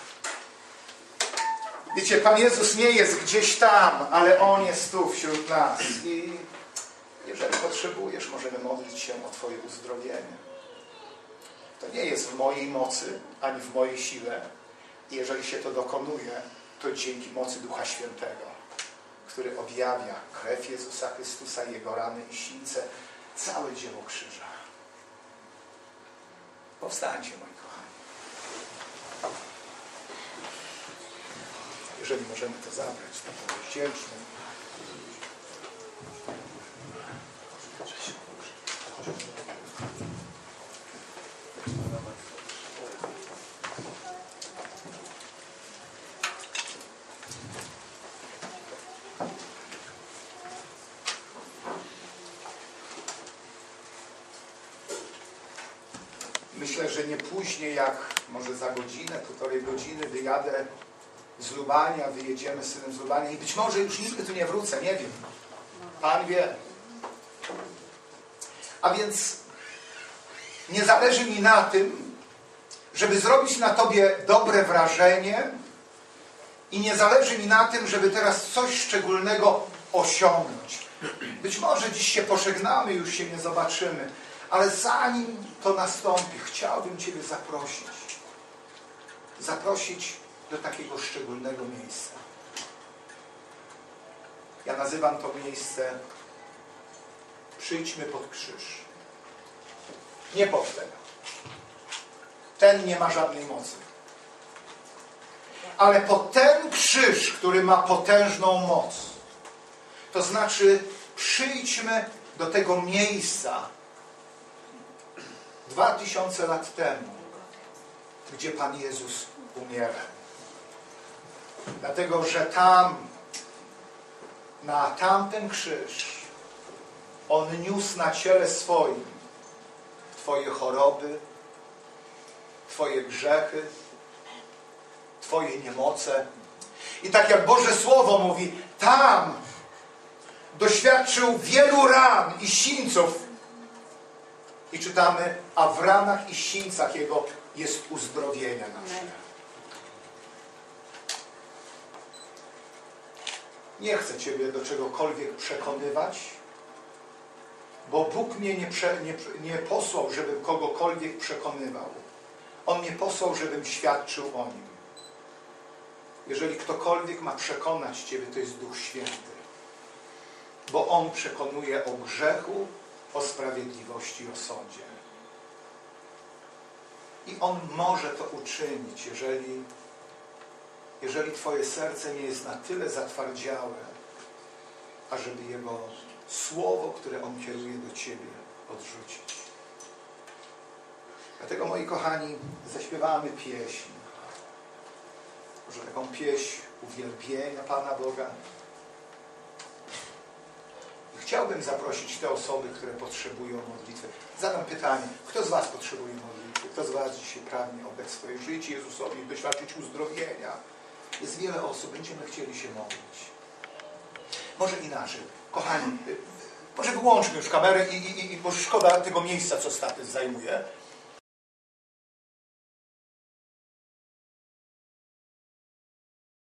Wiecie, Pan Jezus nie jest gdzieś tam, ale On jest tu wśród nas. I jeżeli potrzebujesz, możemy modlić się o Twoje uzdrowienie. To nie jest w mojej mocy, ani w mojej sile. I jeżeli się to dokonuje, to dzięki mocy Ducha Świętego, który objawia krew Jezusa Chrystusa, Jego rany i sińce, całe dzieło krzyża. Powstańcie, moi kochani. jeżeli możemy to zabrać, to wdzięczny. Myślę, że nie później jak może za godzinę, półtorej godziny wyjadę z Lubania, wyjedziemy z synem z Lubania i być może już nigdy tu nie wrócę, nie wiem. Pan wie. A więc nie zależy mi na tym, żeby zrobić na tobie dobre wrażenie i nie zależy mi na tym, żeby teraz coś szczególnego osiągnąć. Być może dziś się pożegnamy, już się nie zobaczymy, ale zanim to nastąpi, chciałbym ciebie zaprosić do takiego szczególnego miejsca. Ja nazywam to miejsce przyjdźmy pod krzyż. Nie pod ten. Ten nie ma żadnej mocy. Ale pod ten krzyż, który ma potężną moc. To znaczy przyjdźmy do tego miejsca 2000 lat temu, gdzie Pan Jezus umierał. Dlatego, że tam, na tamten krzyż, On niósł na ciele swoim Twoje choroby, Twoje grzechy, Twoje niemoce. I tak jak Boże Słowo mówi, tam doświadczył wielu ran i sińców. I czytamy, a w ranach i sińcach Jego jest uzdrowienie nasze. Nie chcę Ciebie do czegokolwiek przekonywać, bo Bóg mnie nie posłał, żebym kogokolwiek przekonywał. On mnie posłał, żebym świadczył o Nim. Jeżeli ktokolwiek ma przekonać Ciebie, to jest Duch Święty. Bo On przekonuje o grzechu, o sprawiedliwości, o sądzie. I On może to uczynić, jeżeli Twoje serce nie jest na tyle zatwardziałe, ażeby Jego Słowo, które On kieruje do Ciebie, odrzucić. Dlatego, moi kochani, zaśpiewamy pieśń. Może taką pieśń uwielbienia Pana Boga. Chciałbym zaprosić te osoby, które potrzebują modlitwy. Zadam pytanie, kto z Was potrzebuje modlitwy? Kto z Was dzisiaj pragnie oddać swoje życie Jezusowi, doświadczyć uzdrowienia? Jest wiele osób, będziemy chcieli się modlić. Może inaczej. Kochani, może wyłączmy już kamerę bo szkoda tego miejsca, co statyw zajmuje.